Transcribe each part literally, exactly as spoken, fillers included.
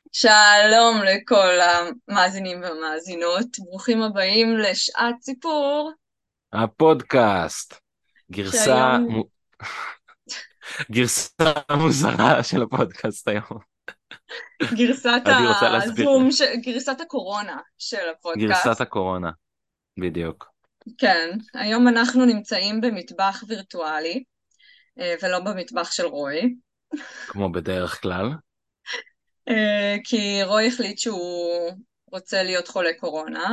שלום לכל המאזינים והמאזינות, ברוכים הבאים לשעת סיפור, הפודקאסט, גרסה, שהיום מו- גרסה מוזרה של הפודקאסט היום. גרסת עדי רוצה להסביר. הזום, ש... גרסת הקורונה של גרסת הפודקאסט. הקורונה, בדיוק. כן, היום אנחנו נמצאים במטבח וירטואלי, אה, ולא במטבח של רוי, כמו בדרך כלל. אה, כי רוי החליט שהוא רוצה להיות חולה קורונה,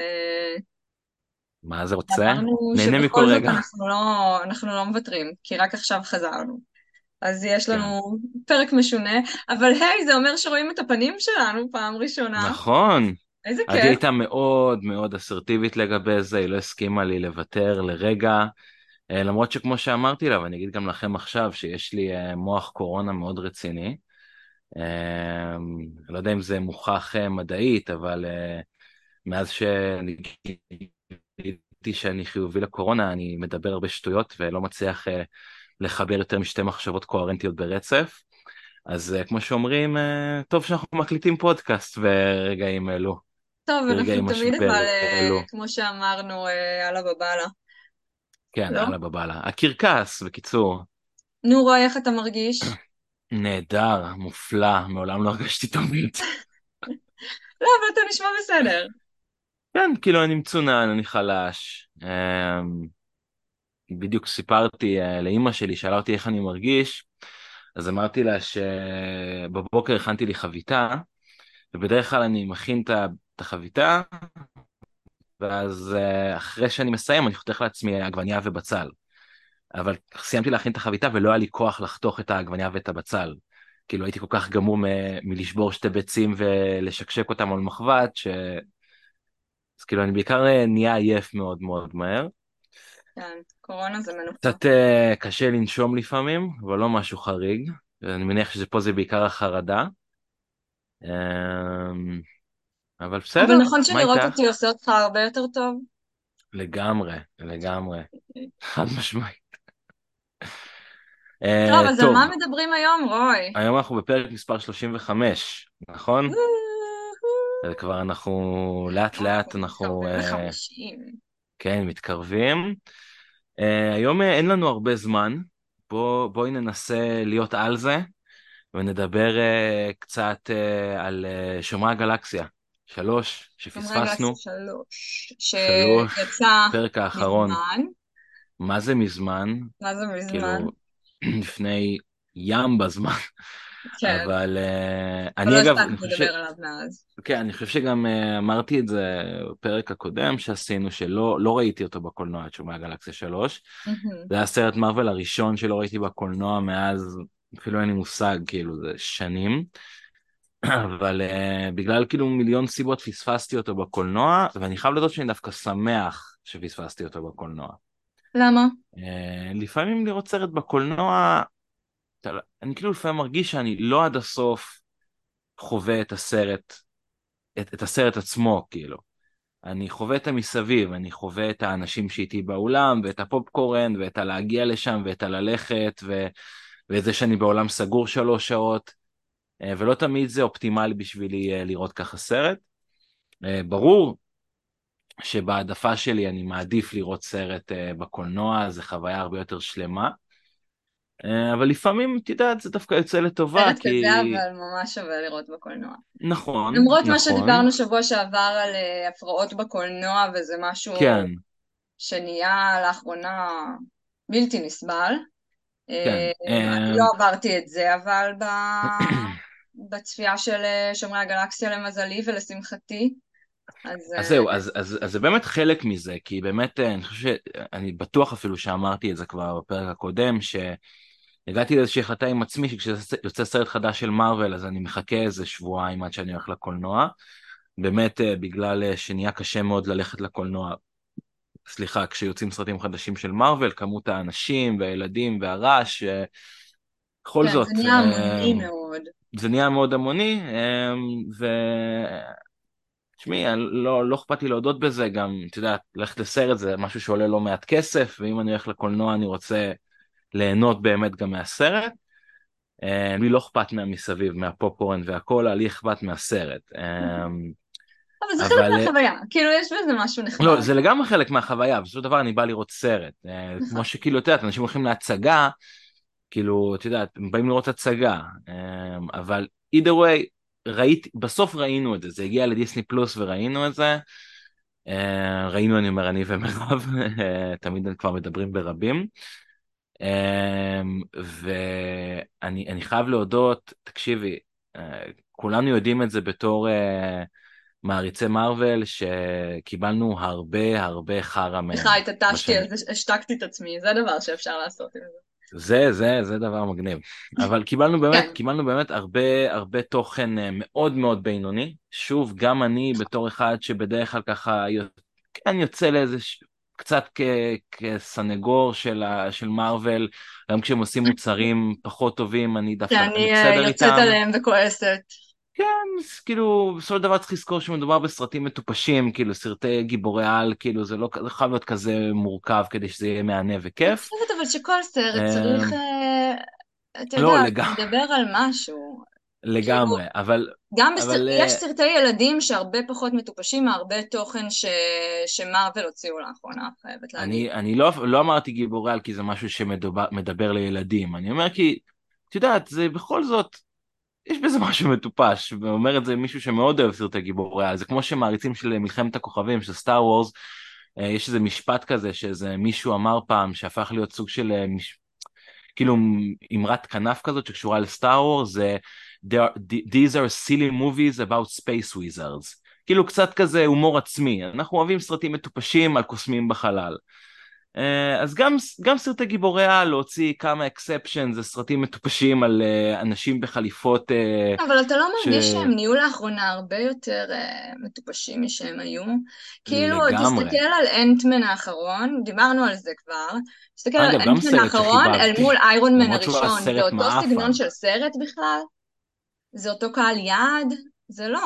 מה זה רוצה? ואמרנו נהנה מכל שבכל זאת רגע. אנחנו לא, אנחנו לא מוותרים, כי רק עכשיו חזרנו. אז יש כן. לנו פרק משונה, אבל היי, זה אומר שרואים את הפנים שלנו פעם ראשונה. נכון. איזה עדי כיף. הייתה מאוד מאוד אסרטיבית לגבי זה, היא לא הסכימה לי לוותר לרגע. אה, למרות שכמו שאמרתי לה, ואני אגיד גם לכם עכשיו, שיש לי אה, מוח קורונה מאוד רציני. אה, לא יודע אם זה מוכח אה, מדעית, אבל אה, מאז שגיליתי שאני חיובי לקורונה, אני מדבר הרבה שטויות ולא מצליח אה, לחבר יותר משתי מחשבות קוהרנטיות ברצף. אז אה, כמו שאומרים, אה, טוב שאנחנו מקליטים פודקאסט ברגעים אלו, טוב, אנחנו ברגעים תמיד משבר אבל, אה, אלו. כמו שאמרנו, אה, אללה בבאללה, כן, לא? הלאה בבאללה. הקרקס, בקיצור, נו, רוי, איך אתה מרגיש? נהדר, מופלא, מעולם לא הרגשתי טוב יותר. לא, אבל אתה נשמע בסדר. כן, כאילו אני מצונן, אני חלש. אמ, בדיוק סיפרתי אה, לאימא שלי, שאלה אותי איך אני מרגיש, אז אמרתי לה שבבוקר הכנתי לי חביתה, ובדרך כלל אני מכין את ה- את החביתה, ואז אה, אחרי שאני מסיים אני חותך לעצמי עגבנייה ובצל. אבל סיימתי להכין את החביתה ולא היה לי כוח לחתוך את העגבנייה ואת הבצל. כאילו הייתי כל כך גמור מ- מלשבור שתי ביצים ולשקשק אותם על מחבת, ש... אז כאילו אני בעיקר אה, נהיה עייף מאוד מאוד מהר. כן, קורונה זה מנוחה. קצת אה, קשה לנשום לפעמים, אבל לא משהו חריג. אני מניח שפה זה בעיקר החרדה. אמ, אבל אבל בסדר, נכון מה שלראות איתך? אותי עושה אותך הרבה יותר טוב? לגמרי, לגמרי, חד משמעית. טוב, אה, אז על מה טוב, מדברים היום, רוי? היום אנחנו בפרק מספר שלושים וחמש, נכון? אז כבר אנחנו לאט אנחנו לאט אנחנו מתקרבים אה, לחמישים. כן מתקרבים. אה, היום אה, אין לנו הרבה זמן, בוא, בואי ננסה להיות על זה ונדבר אה, קצת אה, על אה, שומרי הגלקסיה. שלוש שומרי הגלקסיה שפספסנו, שלוש, שלוש, שיצא פרק האחרון. מזמן. מה זה מזמן? מה זה מזמן? כאילו לפני ים בזמן. כן, אבל אה, אבל לא אני אגב, אני הספקנו חושב ש... לדבר עליו מאז. כן, אני חושב שגם אה, אמרתי את זה בפרק הקודם שעשינו, שלא לא ראיתי אותו בקולנוע, את שומרי הגלקסיה שלוש. מהמם. זה היה הסרט מארוול הראשון שלא ראיתי בקולנוע מאז, אפילו אין לי מושג, כאילו זה שנים. אבל uh, בגלל כאילו מיליון סיבות פספסתי אותו בקולנוע, ואני חייב לדעת שאני דווקא שמח שפספסתי אותו בקולנוע. למה? Uh, לפעמים לראות סרט בקולנוע, אתה, לא- אני כאילו לפעמים מרגיש שאני לא עד הסוף חווה את הסרט, את, את הסרט עצמו, כאילו. אני חווה את המסביב, אני חווה את האנשים שאיתי באולם, ואת הפופקורן, ואת הלהגיע לשם, ואת הללכת, ו... ואת זה שאני בעולם סגור שלוש שעות, אה, ולא תמיד זה אופטימלי בשבילי אה, לראות ככה סרט. אה, ברור שבהעדפה שלי אני מעדיף לראות סרט אה, בקולנוע, זו חוויה הרבה יותר שלמה, אה, אבל לפעמים, את יודעת, זה דווקא יוצא לטובה, סרט כי... כזה אבל ממש שווה לראות בקולנוע. נכון, למרות מה נכון, שדיברנו שבוע שעבר על אה, הפרעות בקולנוע, וזה משהו כן, שנהיה לאחרונה בלתי נסבל. כן. אה, אני אה, לא עברתי את זה, אבל ב... בצפייה של אה, שומרי הגלקסיה למזלי ולשמחתי, אז אז אה, זהו, אז, אז, אז זה באמת חלק מזה, כי באמת, אה, אני חושב שאני בטוח אפילו שאמרתי את זה כבר בפרק הקודם, שהגעתי לאיזושהי החלטה עם עצמי, שכשיוצא סרט חדש של מארוול, אז אני מחכה איזה שבועיים עד שאני הולך לקולנוע, באמת אה, בגלל אה, שנהיה קשה מאוד ללכת לקולנוע, סליחה, כשיוצאים סרטים חדשים של מארוול, כמות האנשים והילדים והרעש, אה, בכל כן, זה זאת, נהיה אה, המוני מאוד. זה נהיה מאוד המוני, אה, ו... תשמעי, אני לא, לא אכפת לי להודות בזה, גם, אתה יודע, ללכת לסרט זה משהו שעולה לא מעט כסף, ואם אני הולך לקולנוע אני רוצה ליהנות באמת גם מהסרט. לי לא אכפת מהמסביב, מהפופקורן והכל, לי אכפת מהסרט. אבל זה חלק אבל מהחוויה, כאילו יש בזה משהו לא, נחמד. זה לגמרי חלק מהחוויה, בסופו של דבר אני בא לראות סרט. אה, כמו נכון. שכאילו, את יודעת, אנשים הולכים להצגה, כאילו, את יודעת, הם באים לראות הצגה, אה, אבל either way, ראיתי, בסוף ראינו את זה, זה הגיע לדיסני פלוס וראינו את זה, אה, ראינו, אני אומר, אני ומירב, אה, תמיד הם כבר מדברים ברבים, אה, ואני אני חייב להודות, תקשיבי, אה, כולנו יודעים את זה בתור אה, מעריצי מארוול, שקיבלנו הרבה הרבה חרא סליחה, מהם התעטשתי בשנים. על זה, השתקתי את עצמי, זה דבר שאפשר לעשות עם זה. זה, זה, זה דבר מגניב. אבל קיבלנו באמת, כן, קיבלנו באמת הרבה, הרבה תוכן אה, מאוד מאוד בינוני. שוב, גם אני בתור אחד שבדרך כלל ככה, יוצ- כן יוצא לאיזה, ש- קצת כ, כסנגור של, ה, של מארוול, גם כשהם עושים מוצרים פחות טובים, אני דווקא, אני שאני אה, בסדר יוצאת איתם. עליהם וכועסת. כן, אז כאילו, בסופו של דבר צריך לזכור שמדובר בסרטים מטופשים, כאילו, סרטי גיבורי על, כאילו, זה לא, זה חייב להיות כזה מורכב כדי שזה יהיה מהנה אני וכיף. חושבת אבל שכל סרט אה, צריך, אה, אתה לא, יודע, לגמרי. לדבר על משהו. כאילו, לגמרי, אבל, גם בסר... אבל יש אה, סרטי ילדים שהרבה פחות מטופשים מהרבה תוכן ש... שמרוויל הוציאו לאחרונה, חייבת להגיד. אני, אני לא, לא אמרתי גיבורי על כי זה משהו שמדבר מדבר לילדים, אני אומר כי, את יודעת, זה בכל זאת, יש בזה משהו מטופש, ואומר את זה מישהו שמאוד אוהב סרטי גיבורי על, זה כמו שמעריצים של מלחמת הכוכבים, של סטאר וורס, אה, יש איזה משפט כזה שאיזה מישהו אמר פעם, שהפך להיות סוג של, אה, מש... כאילו אמרת כנף כזאת שקשורה לסטאר וורס, זה "There are- these are silly movies about space wizards. כאילו קצת כזה הומור עצמי, אנחנו אוהבים סרטים מטופשים על קוסמים בחלל. אה, אז גם, גם סרטי גיבורי על להוציא כמה אקספשן, זה סרטים מטופשים על אה, אנשים בחליפות אה, אבל אתה לא מרגיש שהם שלגמרי, נהיו לאחרונה הרבה יותר uh, מטופשים משהם היו? כאילו, תסתכל על אנטמן האחרון, דיברנו על זה כבר, תסתכל על אגב גם אנטמן סרט האחרון אל שחיבבתי, מול איירון מן למרות שהוא היה הראשון, זה סרט אותו מעפן. סגנון של סרט בכלל? זה אותו קהל יעד? זה לא.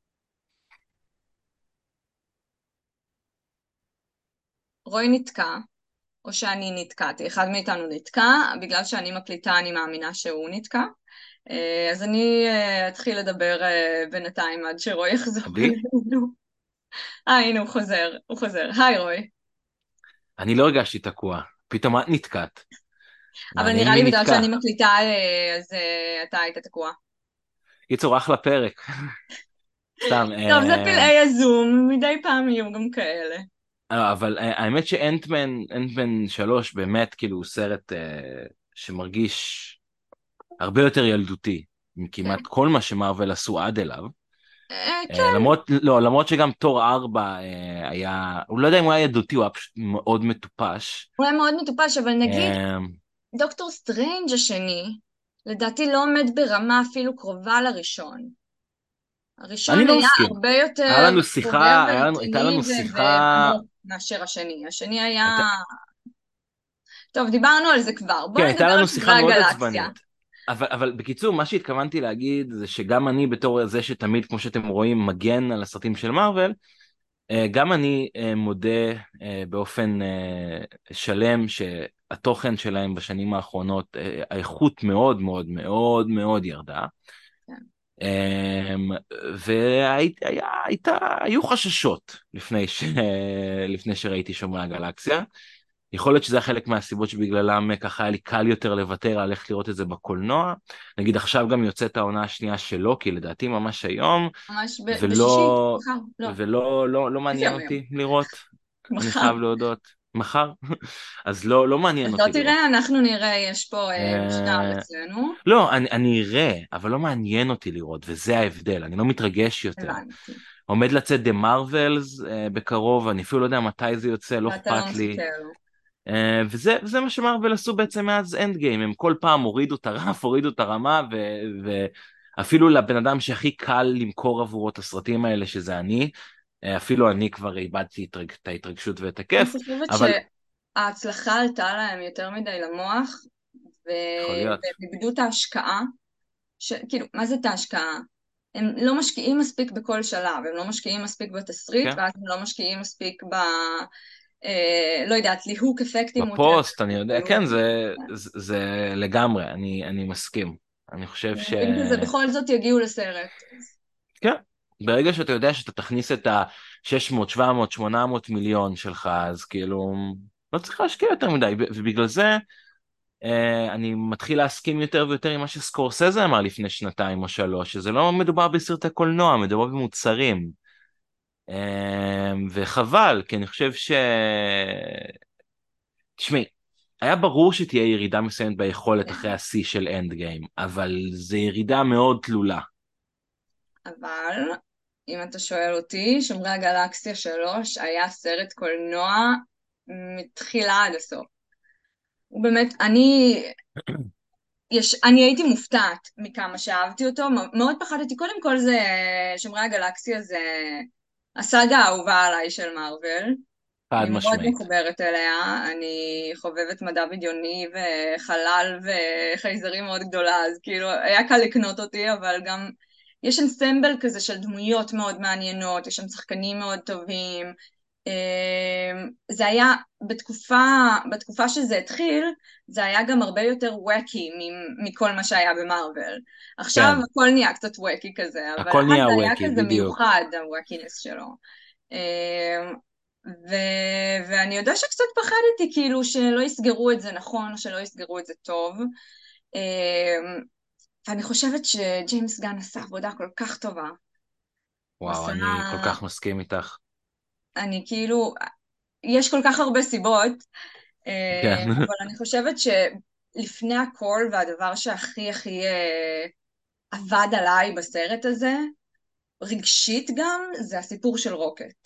רוי נתקע, או שאני נתקעתי, אחד מאיתנו נתקע, בגלל שאני מקליטה אני מאמינה שהוא נתקע. אה, אז אני אה, אתחיל לדבר אה, בינתיים עד שרוי יחזור עדי? אלינו. אה, הנה הוא חוזר, הוא חוזר. היי רוי. אני לא הרגשתי תקוע, פתאום את נתקעת, אבל מעניין נראה מי לי בגלל נתקע. שאני מקליטה, אה, אז אה, אתה היית תקוע. קיצור, אחלה פרק. סתם, טוב, זה אה, פלאי הזום, מדי פעם יהיו גם כאלה. אה, אבל אה, האמת שאנטמן, אנטמן שלוש באמת כאילו הוא סרט אה, שמרגיש הרבה יותר ילדותי כן. מכמעט כל מה שמארוול עשו עד אליו. אה, אה, כן, למרות, לא, למרות שגם תור ארבע אה, היה, הוא לא יודע אם הוא היה ילדותי, הוא היה פשוט מאוד מטופש. הוא היה מאוד מטופש, אבל נגיד אה, דוקטור סטרנג' השני, לדעתי לא עומד ברמה אפילו קרובה לראשון. אני הראשון לא היה מסכים. הרבה היה יותר לנו חובר שיחה, היה לנו, הייתה ורציני לנו ו- שיחה, ועמוק מאשר השני. השני היה... הייתה, טוב, דיברנו על זה כבר. כן, בואו הייתה נדבר על לנו חברי שיחה מאוד הגלקסיה. עצבנית. אבל, אבל בקיצור, מה שהתכוונתי להגיד זה שגם אני בתור זה שתמיד, כמו שאתם רואים, מגן על הסרטים של מארוול, אה, גם אני אה, מודה אה, באופן אה, שלם שהתוכן שלהם בשנים האחרונות, אה, האיכות מאוד מאוד מאוד מאוד ירדה. כן. והיו חששות לפני, ש... לפני שראיתי שומרי הגלקסיה. יכול להיות שזה היה חלק מהסיבות שבגללם ככה היה לי קל יותר לוותר על ללכת לראות את זה בקולנוע. נגיד עכשיו גם יוצאת העונה השנייה שלו, כי לדעתי ממש היום, ממש ב- בשישי, ולא, מחר, לא. ולא, לא, לא איזה מעניין יום היום? אותי לראות, אני מחר. חייב להודות, מחר, אז לא, לא מעניין אז לא אותי תראה, לראות. אנחנו נראה, יש פה אה, משטר אה, אצלנו. לא, אני, אני אראה, אבל לא מעניין אותי לראות, וזה ההבדל, אני לא מתרגש יותר. הבנתי. עומד לצאת The Marvels uh, בקרוב, אני אפילו לא יודע מתי זה יוצא, לא ואתה לא אכפת לי. מחכה לו. Uh, וזה, וזה מה שמרוויל עשו בעצם מאז אנד גיים, הם כל פעם הורידו את הרף, הורידו את הרמה, ו- ואפילו לבן אדם שהכי קל למכור עבורו את הסרטים האלה, שזה אני, uh, אפילו אני כבר איבדתי התרג, את ההתרגשות ואת אני הכיף, חושבת אבל שההצלחה עלתה להם יותר מדי למוח, ו- יכול להיות. והם איבדו את ההשקעה. ש... כאילו, מה זה את ההשקעה? הם לא משקיעים מספיק בכל שלב, הם לא משקיעים מספיק בתסריט, כן? ואז הם לא משקיעים מספיק ב... אה, לא יודעת, ליהוק אפקטים, whatever. בפוסט, אני יודע, כן, זה, זה, זה לגמרי, אני, אני מסכים. אני חושב ש... אם כזה בכל זאת יגיעו לסרט. כן, ברגע שאתה יודע שאתה תכניס את ה-שש מאות, שבע מאות, שמונה מאות מיליון שלך, אז כאילו, לא צריך להשקיע יותר מדי, ו- ובגלל זה אה, אני מתחיל להסכים יותר ויותר עם מה שסקורסזה אמר לפני שנתיים או שלוש, שזה לא מדובר בסרטי קולנוע, מדובר במוצרים. אה, וחבל, כי אני חושב ש... תשמעי, היה ברור שתהיה ירידה מסוימת ביכולת אחרי השיא של אנד גיים, אבל זו ירידה מאוד תלולה. אבל אם אתה שואל אותי, שומרי הגלקסיה שלוש היה סרט קולנוע מתחילה עד הסוף. הוא באמת, אני, יש, אני הייתי מופתעת מכמה שאהבתי אותו, מ- מאוד פחדתי, קודם כל זה, שומרי הגלקסיה זה הסאגה האהובה עליי של מארוול, חד אני מאוד משמעית. מחוברת אליה, אני חובבת מדע בדיוני וחלל וחייזרים מאוד גדולה, אז כאילו היה קל לקנות אותי, אבל גם יש אנסמבל כזה של דמויות מאוד מעניינות, יש שם שחקנים מאוד טובים, אמ, זה היה בתקופה, בתקופה שזה התחיל, זה היה גם הרבה יותר ווקי מכל מה שהיה במארוול. עכשיו כן, הכל נהיה קצת ווקי כזה, אבל הכל אז נהיה זה היה ווקי, כזה בדיוק. מיוחד, הווקינס שלו. אמ, ו... ואני יודע שקצת פחדתי כאילו שלא יסגרו את זה נכון, או שלא יסגרו את זה טוב. אמ, ואני חושבת שג'יימס גן עשה עבודה כל כך טובה. הוא וואו, עשה, אני כל כך מסכים איתך. אני כאילו, יש כל כך הרבה סיבות, כן. אה, אבל אני חושבת שלפני הכל, והדבר שהכי הכי אה, עבד עליי בסרט הזה, רגשית גם, זה הסיפור של רוקט.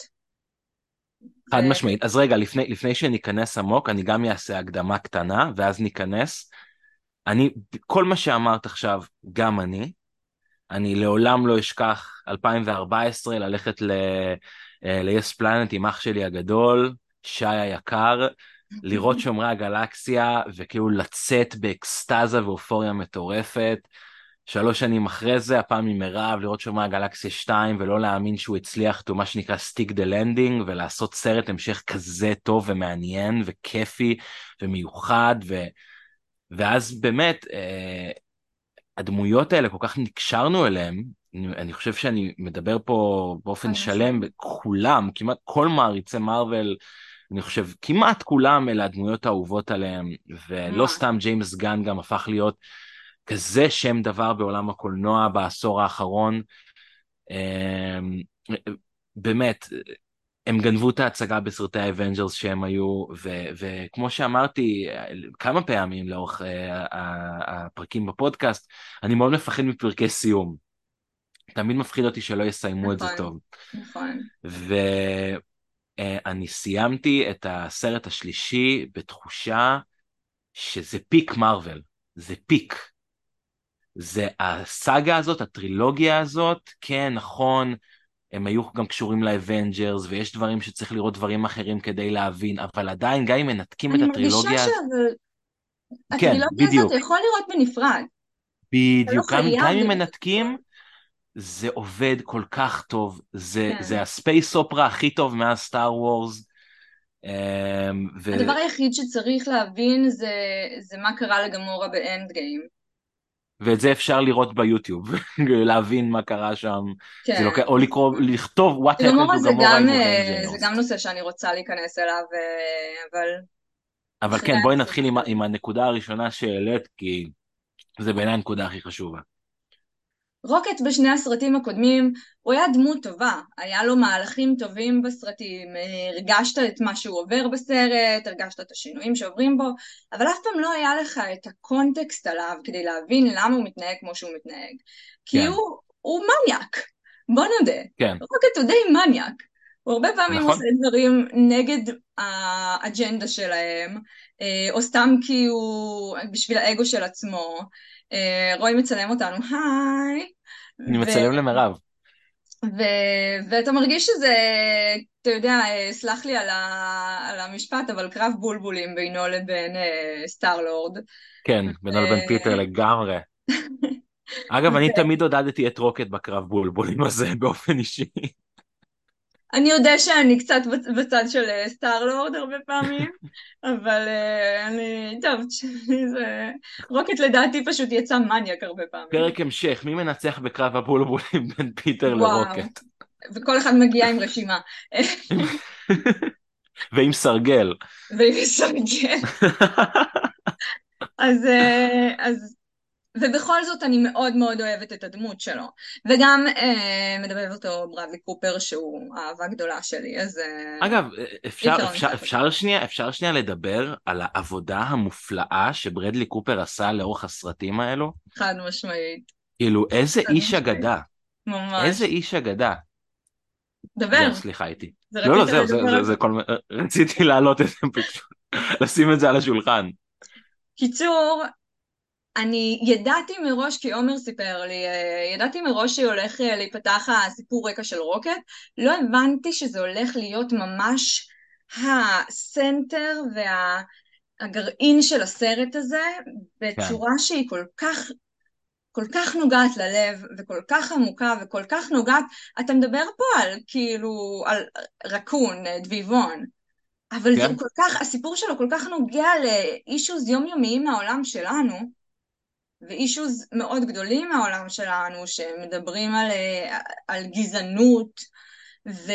חד משמעית. אז רגע, לפני, לפני שניכנס עמוק, אני גם אעשה הקדמה קטנה, ואז ניכנס. אני, כל מה שאמרת עכשיו, גם אני. אני לעולם לא אשכח אלפיים וארבע עשרה ללכת ל... ל-Yes Planet עם אח שלי הגדול, שי היקר, לראות שומרי הגלקסיה, וכאילו לצאת באקסטזה ואופוריה מטורפת. שלוש שנים אחרי זה, הפעם עם מירב, לראות שומרי הגלקסיה שתיים, ולא להאמין שהוא הצליח, to מה שנקרא stick the landing, ולעשות סרט המשך כזה טוב ומעניין וכיפי ומיוחד, ו... ואז באמת, אה, הדמויות האלה, כל כך נקשרנו אליהם, אני, אני חושב שאני מדבר פה חד באופן שלם, משמעית. כולם, כמעט כל מעריצי מארוול, אני חושב, כמעט כולם אלה הדמויות האהובות עליהם, ולא ממש. סתם ג'יימס גן גם הפך להיות כזה שם דבר בעולם הקולנוע בעשור האחרון. אמ, באמת, הם גנבו את ההצגה בסרטי האבנג'רס שהם היו, ו- וכמו שאמרתי כמה פעמים לאורך uh, הפרקים בפודקאסט, אני מאוד מפחד מפרקי סיום. תמיד מפחיד אותי שלא יסיימו את זה נכון, טוב. נכון. ואני סיימתי את הסרט השלישי בתחושה שזה פיק מרוויל, זה פיק. זה הסאגה הזאת, הטרילוגיה הזאת, כן, נכון, הם היו גם קשורים לאבנג'רס, ויש דברים שצריך לראות דברים אחרים כדי להבין, אבל עדיין, גם אם מנתקים את אני מרגישה הטרילוגיה, כן, שהטרילוגיה הזאת אתה בדיוק, יכול לראות בנפרד. אתה לא בדיוק, גם, חייב גם אם לראות את הכל. מנתקים, זה עובד כל כך טוב, זה, כן. זה הספייס אופרה הכי טוב מאז סטאר וורס, ו... הדבר היחיד שצריך להבין זה, זה מה קרה לגמורה באנד גיים. ואת זה אפשר לראות ביוטיוב, להבין מה קרה שם, זה כן. לוקח, או לקרוא, לכתוב what happened גמורה to זה גמורה גם, in אה, זה Avengers. גם נושא שאני רוצה להיכנס אליו, אה, אבל אבל אחרי כן, בואי הפרק נתחיל עם, ה- הזה. עם הנקודה הראשונה שהעלית, כי זה בעיניי הנקודה הכי חשובה. רוקט בשני הסרטים הקודמים, הוא היה דמות טובה, היה לו מהלכים טובים בסרטים, אה, הרגשת את מה שהוא עובר בסרט, הרגשת את השינויים שעוברים בו, אבל אף פעם לא היה לך את הקונטקסט עליו כדי להבין למה הוא מתנהג כמו שהוא מתנהג. כי כן, הוא, הוא מניאק, בוא נודה, כן, רוקט הוא די מניאק. הוא הרבה פעמים עושה נכון. דברים נגד האג'נדה שלהם, אה, או סתם כי הוא בשביל האגו של עצמו. אה, רוי מצלם אותנו, היי. אני ו, מצלם למירב. ו, ואתה מרגיש שזה, אתה יודע, אה, סלח לי על, ה, על המשפט, אבל קרב בולבולים בינו לבין אה, סטארלורד. כן, בינו לבין פיטר לגמרי. אגב, אני תמיד עודדתי את רוקט בקרב בולבולים הזה באופן אישי. אני יודע שאני קצת בצ- בצד של אה, סטאר-לורד הרבה פעמים, אבל אה, אני, טוב, תשמעי, זה... רוקט לדעתי פשוט יצא מניאק הרבה פעמים. פרק המשך, מי מנצח בקרב הבולבולים בין פיטר וואו, לרוקט? וכל אחד מגיע עם רשימה. ועם סרגל. ועם סרגל. אז, אה, אז ובכל זאת אני מאוד מאוד אוהבת את הדמות שלו. וגם אה, מדבב אותו ברדלי קופר שהוא אהבה גדולה שלי, אז אה, אגב, אי אפשר, אפשר אפשר, לנצח אותו. אפשר שנייה, אפשר שנייה לדבר על העבודה המופלאה שברדלי קופר עשה לאורך הסרטים האלו? חד משמעית. כאילו, איזה חד איש משמעית. אגדה. איזה ממש. איש אגדה. דבר. זהו, סליחה איתי. זה לא, לא, רצית זהו, זה, לדבר זה, על זה? זה כל... רציתי להעלות את זה פשוט, לשים את זה על השולחן. קיצור, אני ידעתי מראש, כי עומר סיפר לי, אה, ידעתי מראש שהולך אה, להיפתח הסיפור רקע של רוקט, לא הבנתי שזה הולך להיות ממש הסנטר והגרעין של הסרט הזה, כן, בצורה שהיא כל כך כל כך נוגעת ללב, וכל כך עמוקה, וכל כך נוגעת, אתה מדבר פה על כאילו, על רקון, דביבון, אבל זה כן, הוא כל כך, הסיפור שלו כל כך נוגע לאישוז יומיומיים מהעולם שלנו, ואישוז מאוד גדולים מהעולם שלנו, שמדברים על, אה, על גזענות, ו...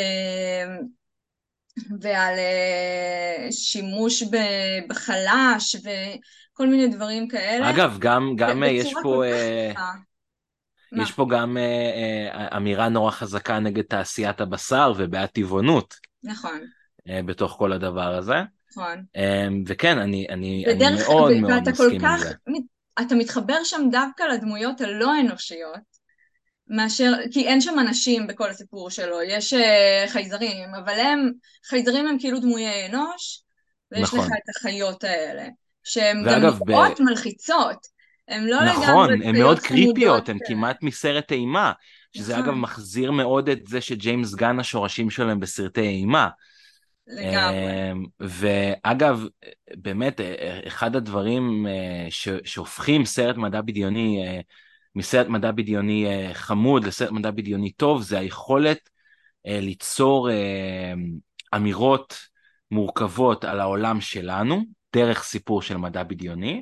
ועל אה, שימוש ב- בחלש, וכל מיני דברים כאלה, אגב, גם, גם אה, יש בצורה כל פה, כך אה, יפה. מה? יש פה גם אה, אה, אמירה נורא חזקה נגד תעשיית הבשר ובעד טבעונות נכון, אה, בתוך כל הדבר הזה. נכון. אה, וכן, אני, אני, אני ודרך, מאוד ו- מאוד ואתה כל מסכים עם כך, זה. אתה מתחבר שם דווקא לדמויות הלא אנושיות, מאשר, כי אין שם אנשים בכל הסיפור שלו, יש אה, חייזרים, אבל הם, חייזרים הם כאילו דמויי אנוש, ויש לך נכון. את החיות האלה, שהן גם ואגב, ב... נראות מלחיצות, הן לא לגמרי נכון, הן מאוד חיות חמודות, קריפיות, הן אה, כמעט מסרט אימה, שזה אגב נכון, מחזיר מאוד את זה שג'יימס גן השורשים שלהם בסרטי אימה. לגמרי, אמ, ואגב, באמת, אה, אחד הדברים אה, ש- שהופכים סרט מדע בדיוני אה, מסרט מדע בדיוני אה, חמוד לסרט מדע בדיוני טוב, זה היכולת אה, ליצור אה, אמירות מורכבות על העולם שלנו, דרך סיפור של מדע בדיוני,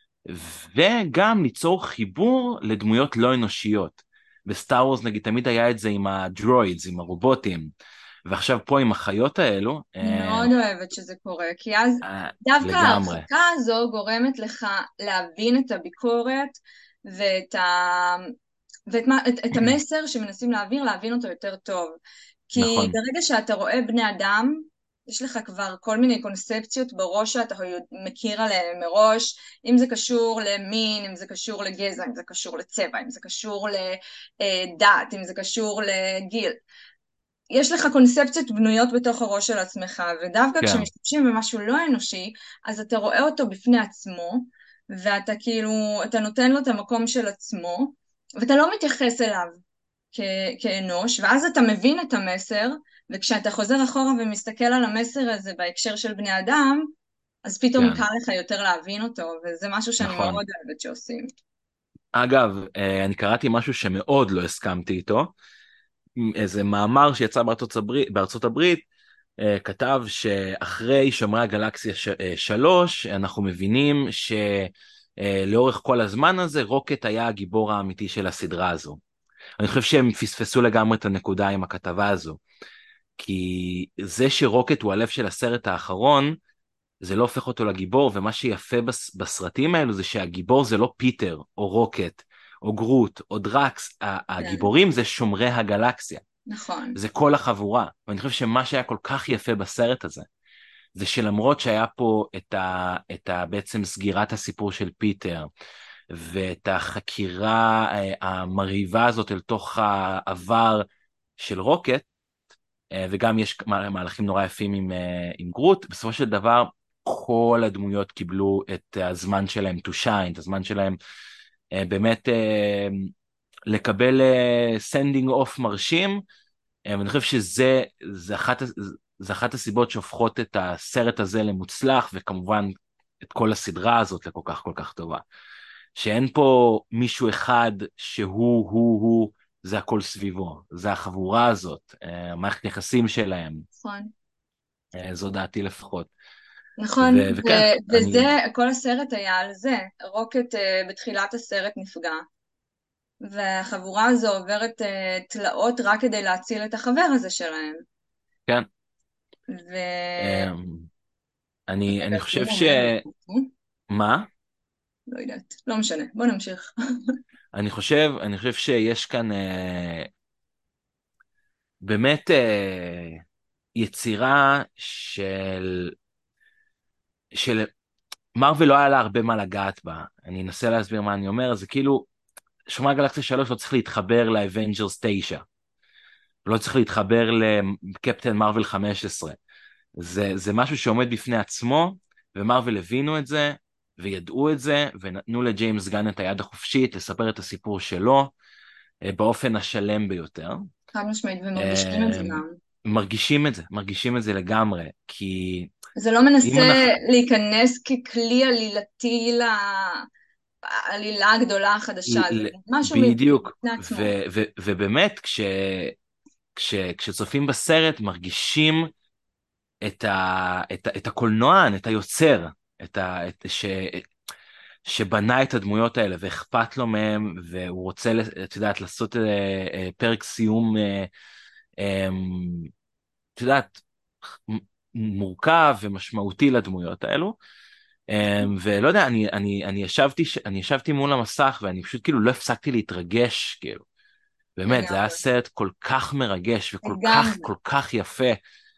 וגם ליצור חיבור לדמויות לא אנושיות. בסטאר וורס נגיד תמיד היה את זה עם הדרוידס, עם הרובוטים, ועכשיו פה עם החיות האלו, אני אה, מאוד אוהבת שזה קורה, כי אז אה, דווקא לגמרי, ההרחקה הזו גורמת לך להבין את הביקורת ואת ה... ואת מה, את, את המסר שמנסים להעביר, להבין אותו יותר טוב. כי נכון, ברגע שאתה רואה בני אדם, יש לך כבר כל מיני קונספציות בראש שאתה מכיר עליהן מראש, אם זה קשור למין, אם זה קשור לגזע, אם זה קשור לצבע, אם זה קשור לדת, אם זה קשור לגיל. יש לך קונספציות בנויות בתוך הראש של עצמך, ודווקא כן, כשמשתמשים במשהו לא אנושי, אז אתה רואה אותו בפני עצמו, ואתה כאילו, אתה נותן לו את המקום של עצמו, ואתה לא מתייחס אליו כ- כאנוש, ואז אתה מבין את המסר, וכשאתה חוזר אחורה ומסתכל על המסר הזה בהקשר של בני אדם, אז פתאום כן, קל לך יותר להבין אותו, וזה משהו שאני מאוד נכון. אוהבת שעושים. אגב, אה, אני קראתי משהו שמאוד לא הסכמתי איתו, איזה מאמר שיצא בארצות הברית, בארצות הברית, אה, כתב שאחרי שומרי הגלקסיה ש- אה, שלוש, אנחנו מבינים שלאורך כל הזמן הזה, רוקט היה הגיבור האמיתי של הסדרה הזו. אני חושב שהם פספסו לגמרי את הנקודה עם הכתבה הזו, כי זה שרוקט הוא הלב של הסרט האחרון, זה לא הופך אותו לגיבור, ומה שיפה בס, בסרטים האלו זה שהגיבור זה לא פיטר, או רוקט, או גרוט, או דרקס, ה- כן, הגיבורים זה שומרי הגלקסיה, נכון, זה כל החבורה, ואני חושב שמה שהיה כל כך יפה בסרט הזה, זה שלמרות שהיה פה את ה, את ה, בעצם סגירת הסיפור של פיטר, ואת החקירה אה, המרהיבה הזאת אל תוך העבר של רוקט, אה, וגם יש מה- מהלכים נורא יפים עם, אה, עם גרוט, בסופו של דבר כל הדמויות קיבלו את הזמן שלהם to shine, את הזמן שלהם אה, באמת אה, לקבל אה, sending off מרשים, אה, ואני חושב שזה זה אחת, זה אחת הסיבות שהופכות את הסרט הזה למוצלח, וכמובן את כל הסדרה הזאת לכל כך כל כך טובה. שאין פה מישהו אחד שהוא הוא הוא זה הכל סביבו, זה החבורה הזאת, אה, המערכת יחסים שלהם, נכון. אה, זו דעתי לפחות. נכון, ו- וכן, ו- וזה, אני, כל הסרט היה על זה. רוקט אה, בתחילת הסרט נפגע, והחבורה הזו עוברת אה, תלאות רק כדי להציל את החבר הזה שלהם. כן, ו... אה, אני, רגע, אני זום חושב ש... אומר, מה? לא יודעת, לא משנה, בוא נמשיך. אני חושב, אני חושב שיש כאן אה, באמת אה, יצירה של, של מרוויל לא היה לה הרבה מה לגעת בה. אני אנסה להסביר מה אני אומר, זה כאילו, שומר גלקסיה שלוש לא צריך להתחבר לאבנג'רס תשע, לא צריך להתחבר לקפטן מרוויל חמש עשרה. זה, זה משהו שעומד בפני עצמו, ומרוויל הבינו את זה, וידעו את זה, ונתנו לג'יימס גן את היד החופשית לספר את הסיפור שלו, אה, באופן השלם ביותר. חד משמעית, ומרגישים את זה אה, גם. מרגישים את זה, מרגישים את זה לגמרי, כי זה לא אם מנסה אנחנו, להיכנס ככלי עלילתי לעלילה הגדולה החדשה, ל- זה ל- משהו בדיוק, בפני עצמו. ו- ו- ובאמת, כש, כש, כשצופים בסרט, מרגישים את, ה, את, ה- את הקולנוען, את היוצר, את ה, את, ש, שבנה את הדמויות האלה, ואכפת לו מהם, והוא רוצה, את יודעת, לעשות אה, אה, פרק סיום, אה, אה, את יודעת, מורכב ומשמעותי לדמויות האלו. אמ, ולא יודע, אני, אני, אני ישבתי, ש- אני ישבתי מול המסך ואני פשוט כאילו לא הפסקתי להתרגש, כאילו. באמת, זה היה לגמרי, סרט כל כך מרגש וכל כך, לגמרי. כל כך יפה.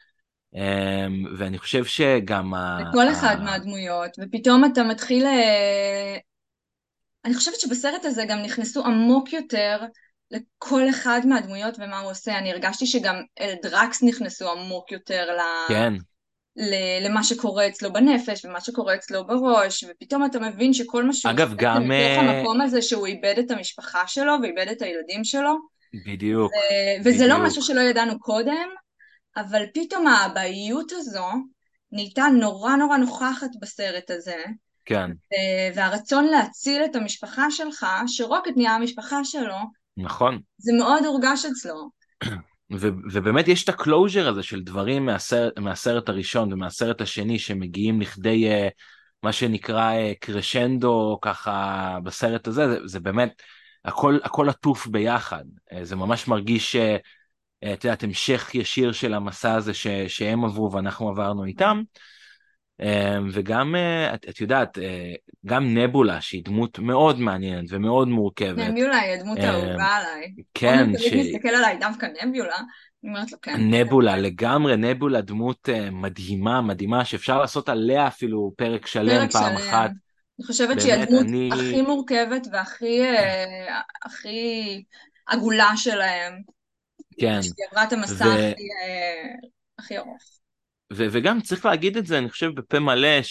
אמ, ואני חושב שגם ה... לכל אחד ה... מהדמויות, ופתאום אתה מתחיל... אה, אני חושבת שבסרט הזה גם נכנסו עמוק יותר לכל אחד מהדמויות ומה הוא עושה. אני הרגשתי שגם אלדרקס נכנסו עמוק יותר ל... כן, ל- למה שקורה אצלו בנפש ומה שקורה אצלו בראש, ופתאום אתה מבין שכל מה שהוא עושה אגב, זה גם... מתוך אה, המקום הזה שהוא איבד את המשפחה שלו ואיבד את הילדים שלו, בדיוק, ו- וזה לא משהו בדיוק, שלא ידענו קודם, אבל פתאום האבהיות הזו נהייתה נורא נורא נוכחת בסרט הזה, כן, ו- והרצון להציל את המשפחה שלך, שרוקט נהיה המשפחה שלו, נכון. זה מאוד הורגש אצלו. ו- ובאמת יש את הקלוז'ר הזה של דברים מהסרט, מהסרט הראשון ומהסרט השני שמגיעים לכדי אה, מה שנקרא אה, קרשנדו ככה בסרט הזה, זה, זה באמת הכל, הכל עטוף ביחד. אה, זה ממש מרגיש, אה, אה, את יודעת, המשך ישיר של המסע הזה ש, שהם עברו ואנחנו עברנו איתם. אה, וגם, אה, את, את יודעת, אה, גם נבולה שהיא דמות מאוד מעניינת ומאוד מורכבת. נביולה היא הדמות אה, האהובה עליי. עומר כן, תמיד מסתכל עליי דווקא נביולה, אני אומרת לו כן. נבולה, לגמרי נבולה דמות אה, מדהימה, מדהימה, שאפשר לעשות עליה אפילו פרק שלם פרק פעם שלם. אחת. אני חושבת שהיא באמת, הדמות אני, הכי מורכבת והכי אה, הכי עגולה שלהם, כן, ושהיא עברה את ו, המסע הכי, אה, הכי ארוך. ו, וגם צריך להגיד את זה, אני חושב בפה מלא,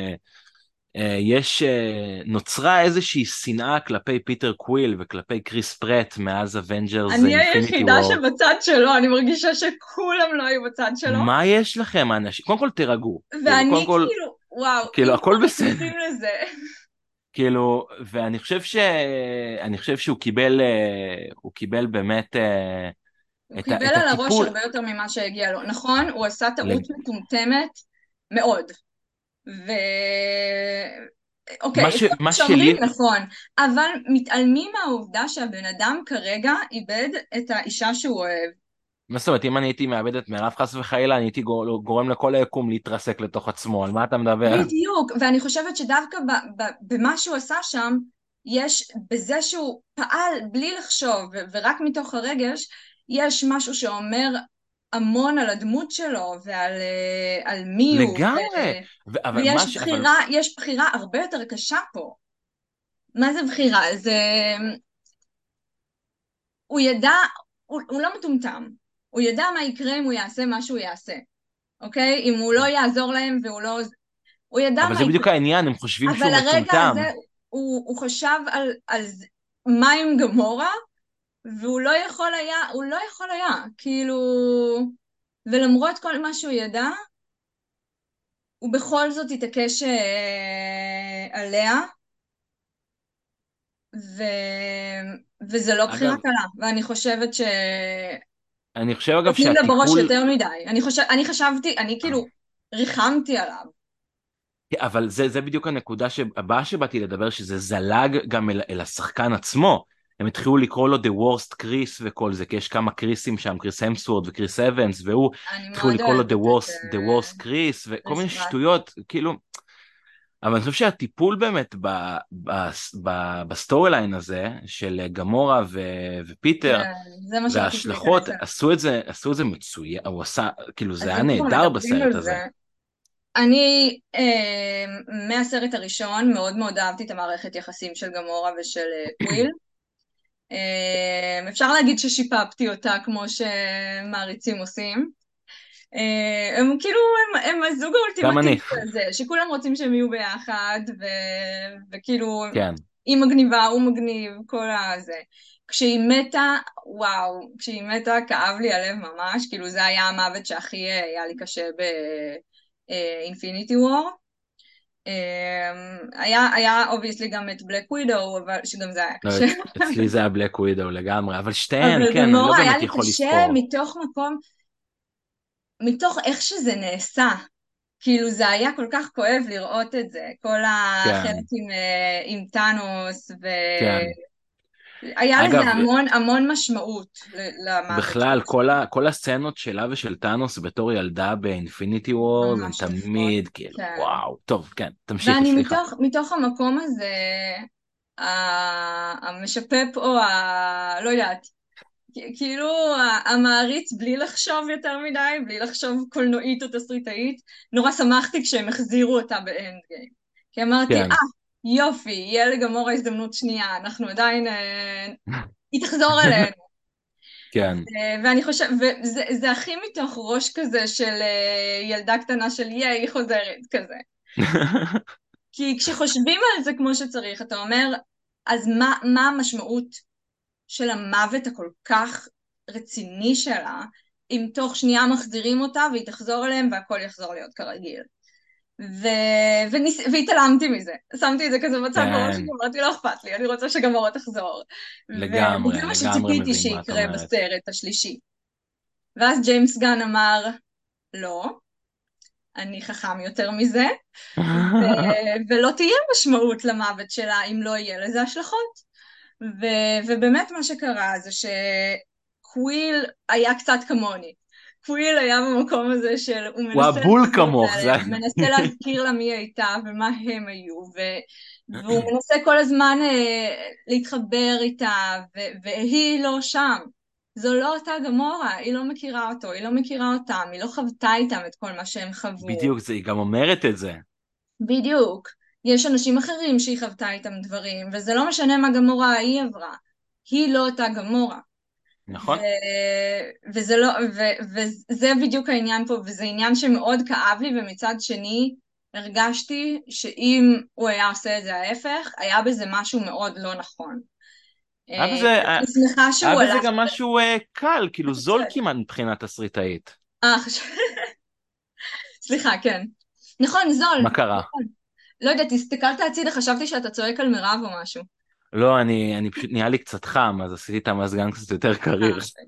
שיש, נוצרה איזושהי שנאה כלפי פיטר קוויל וכלפי קריס פרט מאז אבנג'רס אני אינפיניטי היחידה וור. שבצד שלו, אני מרגישה שכולם לא היו בצד שלו, מה יש לכם, האנשים? קודם כל תירגעו, כאילו, קודם ואני כל, כאילו, וואו, כאילו, אם הכל כבר בסדר. נכנסים לזה. כאילו, ואני חושב ש... אני חושב שהוא קיבל, אה, הוא קיבל באמת אה, הוא את, ה... קיבל את על הראש הטיפול. הרבה יותר ממה שהגיע לו. נכון, הוא עשה טעות לג... מטומטמת מאוד. ו... אוקיי, מה יש ש... גם מה שאומרים שלי, נכון, אבל מתעלמים מהעובדה שהבן אדם כרגע איבד את האישה שהוא אוהב. מה זאת אומרת, אם אני הייתי מאבד את מירב חס וחלילה, אני הייתי גור... גורם לכל היקום להתרסק לתוך עצמו, על מה אתה מדבר? בדיוק, ואני חושבת שדווקא ב- ב- במה שהוא עשה שם, יש בזה שהוא פעל בלי לחשוב ו- ורק מתוך הרגש, יש משהו שאומר המון על הדמות שלו ועל אה, על מי הוא, לגמרי. ו- ו... אבל מה ויש ש... אבל בחירה, יש בחירה הרבה יותר קשה פה. מה זה בחירה? זה... הוא ידע, הוא, הוא לא מטומטם, הוא ידע מה יקרה אם הוא יעשה מה שהוא יעשה, אוקיי? אם הוא לא יעזור להם והוא לא... הוא ידע אבל מה זה יקרה. בדיוק העניין, הם חושבים אבל שהוא הרגע מטומטם. הזה הוא, הוא חשב על, על ז- מה עם גמורה, והוא לא יכול היה, הוא לא יכול היה, כאילו... ולמרות כל מה שהוא ידע, הוא בכל זאת התעקש אה, עליה, ו... וזה לא בחירה אגב, קלה, ואני חושבת ש... אני חושב אגב נותנים לה בראש שהטיפול, יותר מדי. אני חושב, אני חשבתי, אני כאילו ריחמתי עליו. אבל זה, זה בדיוק הנקודה הבאה שבאתי לדבר, שזה זלג גם אל, אל השחקן עצמו. הם התחילו לקרוא לו The Worst Chris וכל זה, כי יש כמה קריסים שם, קריס המסוורד וקריס אבנס, והוא אני התחילו מאוד לקרוא לו The אוהבת את Worst, The אה, Worst Chris, וכל קריס מיני פרט. שטויות, כאילו, אבל אני חושב שהטיפול באמת ב, ב, ב, בסטורי ליין הזה, של גמורה ו, ופיטר, כן, זה מה שרציתי וההשלכות, להיכנס אליו. עשו את זה, עשו את זה מצוין, הוא עשה, כאילו זה אז היה אם כבר נהדר מדברים בסרט על הזה. זה, אני אה, מהסרט הראשון מאוד מאוד אהבתי את המערכת יחסים של גמורה ושל אה, קוויל. אה, אפשר להגיד ששיפפתי אותה כמו שמעריצים עושים. אה, הם כאילו, הם, הם הזוג גם אני, האולטימטיבי הזה, שכולם רוצים שהם יהיו ביחד, ו, וכאילו, כן. היא מגניבה, הוא מגניב, כל הזה. כשהיא מתה, וואו, כשהיא מתה כאב לי הלב ממש, כאילו זה היה המוות שהכי אה, היה לי קשה באינפיניטי וור. היה, היה אובייסלי גם את בלק ווידו, אבל שגם זה היה לא, קשה. אצ- אצלי זה היה בלק ווידו לגמרי, אבל שתיהן, אבל כן, אני לא גמורה היה באמת לי יכול קשה לבחור. מתוך מקום, מתוך איך שזה נעשה. כאילו זה היה כל כך כואב לראות את זה, כל החלק כן, עם, אה, עם טאנוס, כן. והיה לזה אגב, המון המון משמעות ל- למוות בכלל, שלה. כל ה, כל הסצנות שלה ושל טאנוס בתור ילדה באינפיניטי וורז, הן ממש יפות, תמיד כאילו, כן. וואו. טוב, כן, תמשיכי, ואני סליחה. מתוך, מתוך המקום הזה, ה- המשפפ או ה... לא יודעת, כ- כאילו ה- המעריץ בלי לחשוב יותר מדי, בלי לחשוב קולנועית או תסריטאית, נורא שמחתי כשהם החזירו אותה באנד גיים. כי אמרתי, אה, כן, יופי, יהיה לגמור ההזדמנות שנייה, אנחנו עדיין, אה, היא תחזור אלינו. כן. ו- ואני חושבת, וזה זה הכי מתוך ראש כזה של אה, ילדה קטנה של ייי, היא חוזרת כזה. כי כשחושבים על זה כמו שצריך, אתה אומר, אז מה, מה המשמעות של המוות הכל כך רציני שלה, אם תוך שנייה מחזירים אותה והיא תחזור אליהם והכל יחזור להיות כרגיל. ו... וניס... והתעלמתי מזה, שמתי את זה כזה בצד בראש שלי, כן, אמרתי לא אכפת לי, אני רוצה שגמורה תחזור. ו... לגמרי, וזה מה לגמרי שציפיתי מבין מה את שיקרה אומרת. בסרט השלישי. ואז ג'יימס גן אמר, לא, אני חכם יותר מזה, ו... ולא תהיה משמעות למוות שלה אם לא יהיה לזה השלכות. ו... ובאמת מה שקרה זה שקוויל היה קצת כמוני. קוויל היה במקום הזה של הוא הוא מנסה הבול לחזור כמוך, זה... אליה, מנסה להזכיר לה מי היא הייתה ומה הם היו, ו... והוא מנסה כל הזמן אה, להתחבר איתה, ו... והיא לא שם. זו לא אותה גמורה, היא לא מכירה אותו, היא לא מכירה אותם, היא לא חוותה איתם את כל מה שהם חוו. בדיוק, זה, היא גם אומרת את זה. בדיוק. יש אנשים אחרים שהיא חוותה איתם דברים, וזה לא משנה מה גמורה היא עברה. היא לא אותה גמורה. ו... נכון? וזה לא, ו... וזה בדיוק העניין פה, וזה עניין שמאוד כאב לי, ומצד שני הרגשתי שאם הוא היה עושה את זה ההפך, היה בזה משהו מאוד לא נכון. היה אה, בזה, אני שמחה היה שהוא בזה הלך... גם משהו אה, קל, כאילו זול בצדק. כמעט מבחינת תסריטאית. אה, חשב... סליחה, כן. נכון, זול. מה קרה? נכון. לא יודעת, הסתכלת הצידה, חשבתי שאתה צועק על מירב או משהו. לא, אני, אני פשוט נהיה לי קצת חם, אז עשיתי את המזגן קצת יותר אה, קריר. אוקיי.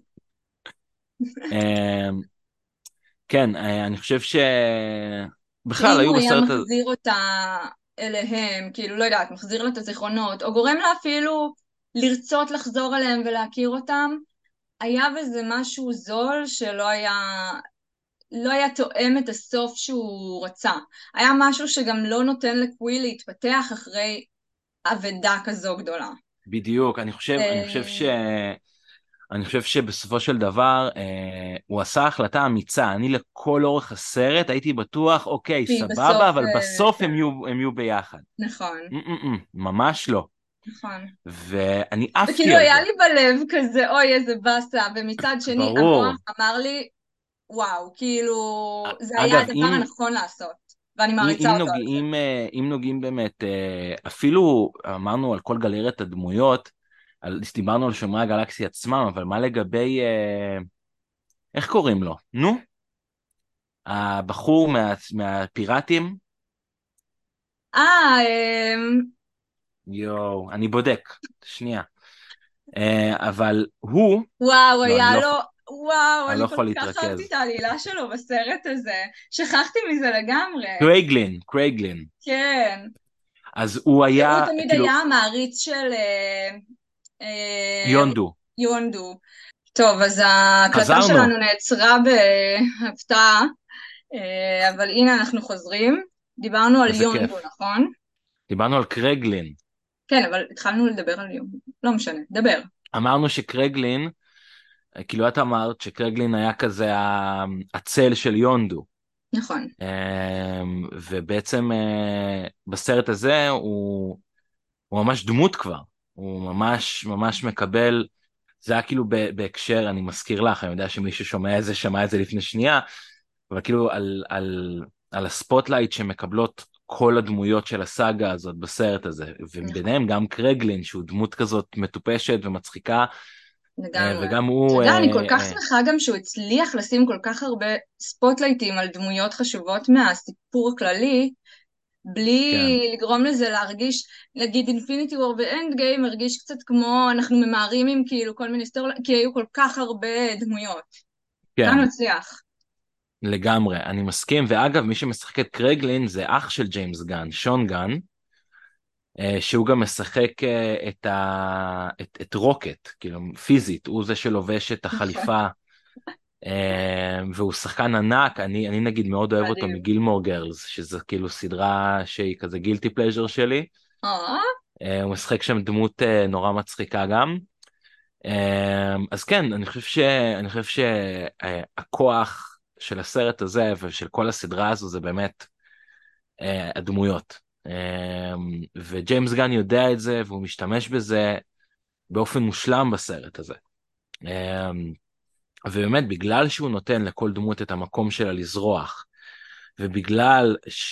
אמ, כן, אה, אני חושב ש... בכלל, שאם היו הוא היה בסרט הזה... מחזיר אותה אליהם, כאילו, לא יודעת, מחזיר לה את הזיכרונות, או גורם לה אפילו לרצות לחזור אליהם ולהכיר אותם, היה בזה משהו זול שלא היה, לא היה תואם את הסוף שהוא רצה. היה משהו שגם לא נותן לקוויל להתפתח אחרי אבדה כזו גדולה. בדיוק, אני חושב, אני חושב ש... אה, אני חושב שבסופו של דבר אה, הוא עשה החלטה אמיצה. אני לכל אורך הסרט הייתי בטוח, אוקיי, שהיא בסוף, סבבה, אבל אה, בסוף כן, הם יהיו, הם יהיו ביחד. נכון, Mm-mm-mm, ממש לא. נכון. ואני עפתי וכאילו על היה זה. לי בלב כזה, אוי איזה באסה, ומצד שני המוח ברור. אמר לי, וואו, כאילו, זה היה אגב, הדבר אם, הנכון לעשות, ואני אם, מעריצה אם אותו על זה. נוגעים, אה, אם נוגעים באמת, אה, אפילו אמרנו על כל גלריית הדמויות, על, דיברנו על שומרי הגלקסיה עצמם, אבל מה לגבי, אה, איך קוראים לו? נו? הבחור מה, מהפיראטים? אה, אמ, יואו, אני בודק, שנייה. אה, אבל הוא, וואו, לא, אני היה לא, לו, יכול- וואו, אני לא אני כל יכול כך אהבתי להתרכז. את העלילה שלו בסרט הזה. שכחתי מזה לגמרי. קרייגלין, קרייגלין. כן. אז הוא שהוא היה, תמיד היה כאילו, המעריץ של אה, אה, יונדו. יונדו. טוב, אז ההקלטה חזרנו, שלנו נעצרה בהפתעה, אה, אבל הנה אנחנו חוזרים. דיברנו על איזה יונדו, כיף. נכון? דיברנו על קרייגלין. כן, אבל התחלנו לדבר על יונדו. לא משנה, דבר. אמרנו שקרייגלין, כאילו את אמרת שקרייגלין היה כזה ה- הצל של יונדו. נכון. אמ, ובעצם אה, בסרט הזה הוא, הוא ממש דמות כבר. הוא ממש ממש מקבל, זה היה כאילו ב- בהקשר, אני מזכיר לך, אני יודע שמי ששומע את זה שמע את זה לפני שנייה, אבל כאילו על, על, על הספוטלייט שמקבלות כל הדמויות של הסאגה הזאת בסרט הזה, נכון. וביניהם גם קרגלין שהוא דמות כזאת מטופשת ומצחיקה, אה, לגמרי. וגם אתה הוא, יודע, אני כל אה, כך אה, שמחה גם שהוא הצליח לשים כל כך הרבה ספוטלייטים על דמויות חשובות מהסיפור הכללי, כן, בלי לגרום לזה להרגיש, נגיד אינפיניטי וור ואנד גיים מרגיש קצת כמו אנחנו ממהרים עם כאילו כל מיני סטורי, כי היו כל כך הרבה דמויות. כאן הוא כן, הצליח. לגמרי, אני מסכים, ואגב, מי שמשחק את קרגלין זה אח של ג'יימס גן, שון גן, אה, שהוא גם משחק אה, את, ה... את, את רוקט, כאילו פיזית, הוא זה שלובש את נכון. החליפה, אה, והוא שחקן ענק, אני, אני נגיד מאוד אוהב אותו מדהים. מגילמור גרלס, שזה כאילו סדרה שהיא כזה גילטי פלז'ר שלי, אה, אה, הוא משחק שם דמות אה, נורא מצחיקה גם, אה, אז כן, אני חושב ש... אני חושב שהכוח של הסרט הזה ושל כל הסדרה הזו זה באמת אה, הדמויות. אה, וג'יימס גן יודע את זה והוא משתמש בזה באופן מושלם בסרט הזה. אה, ובאמת בגלל שהוא נותן לכל דמות את המקום שלה לזרוח, ובגלל ש...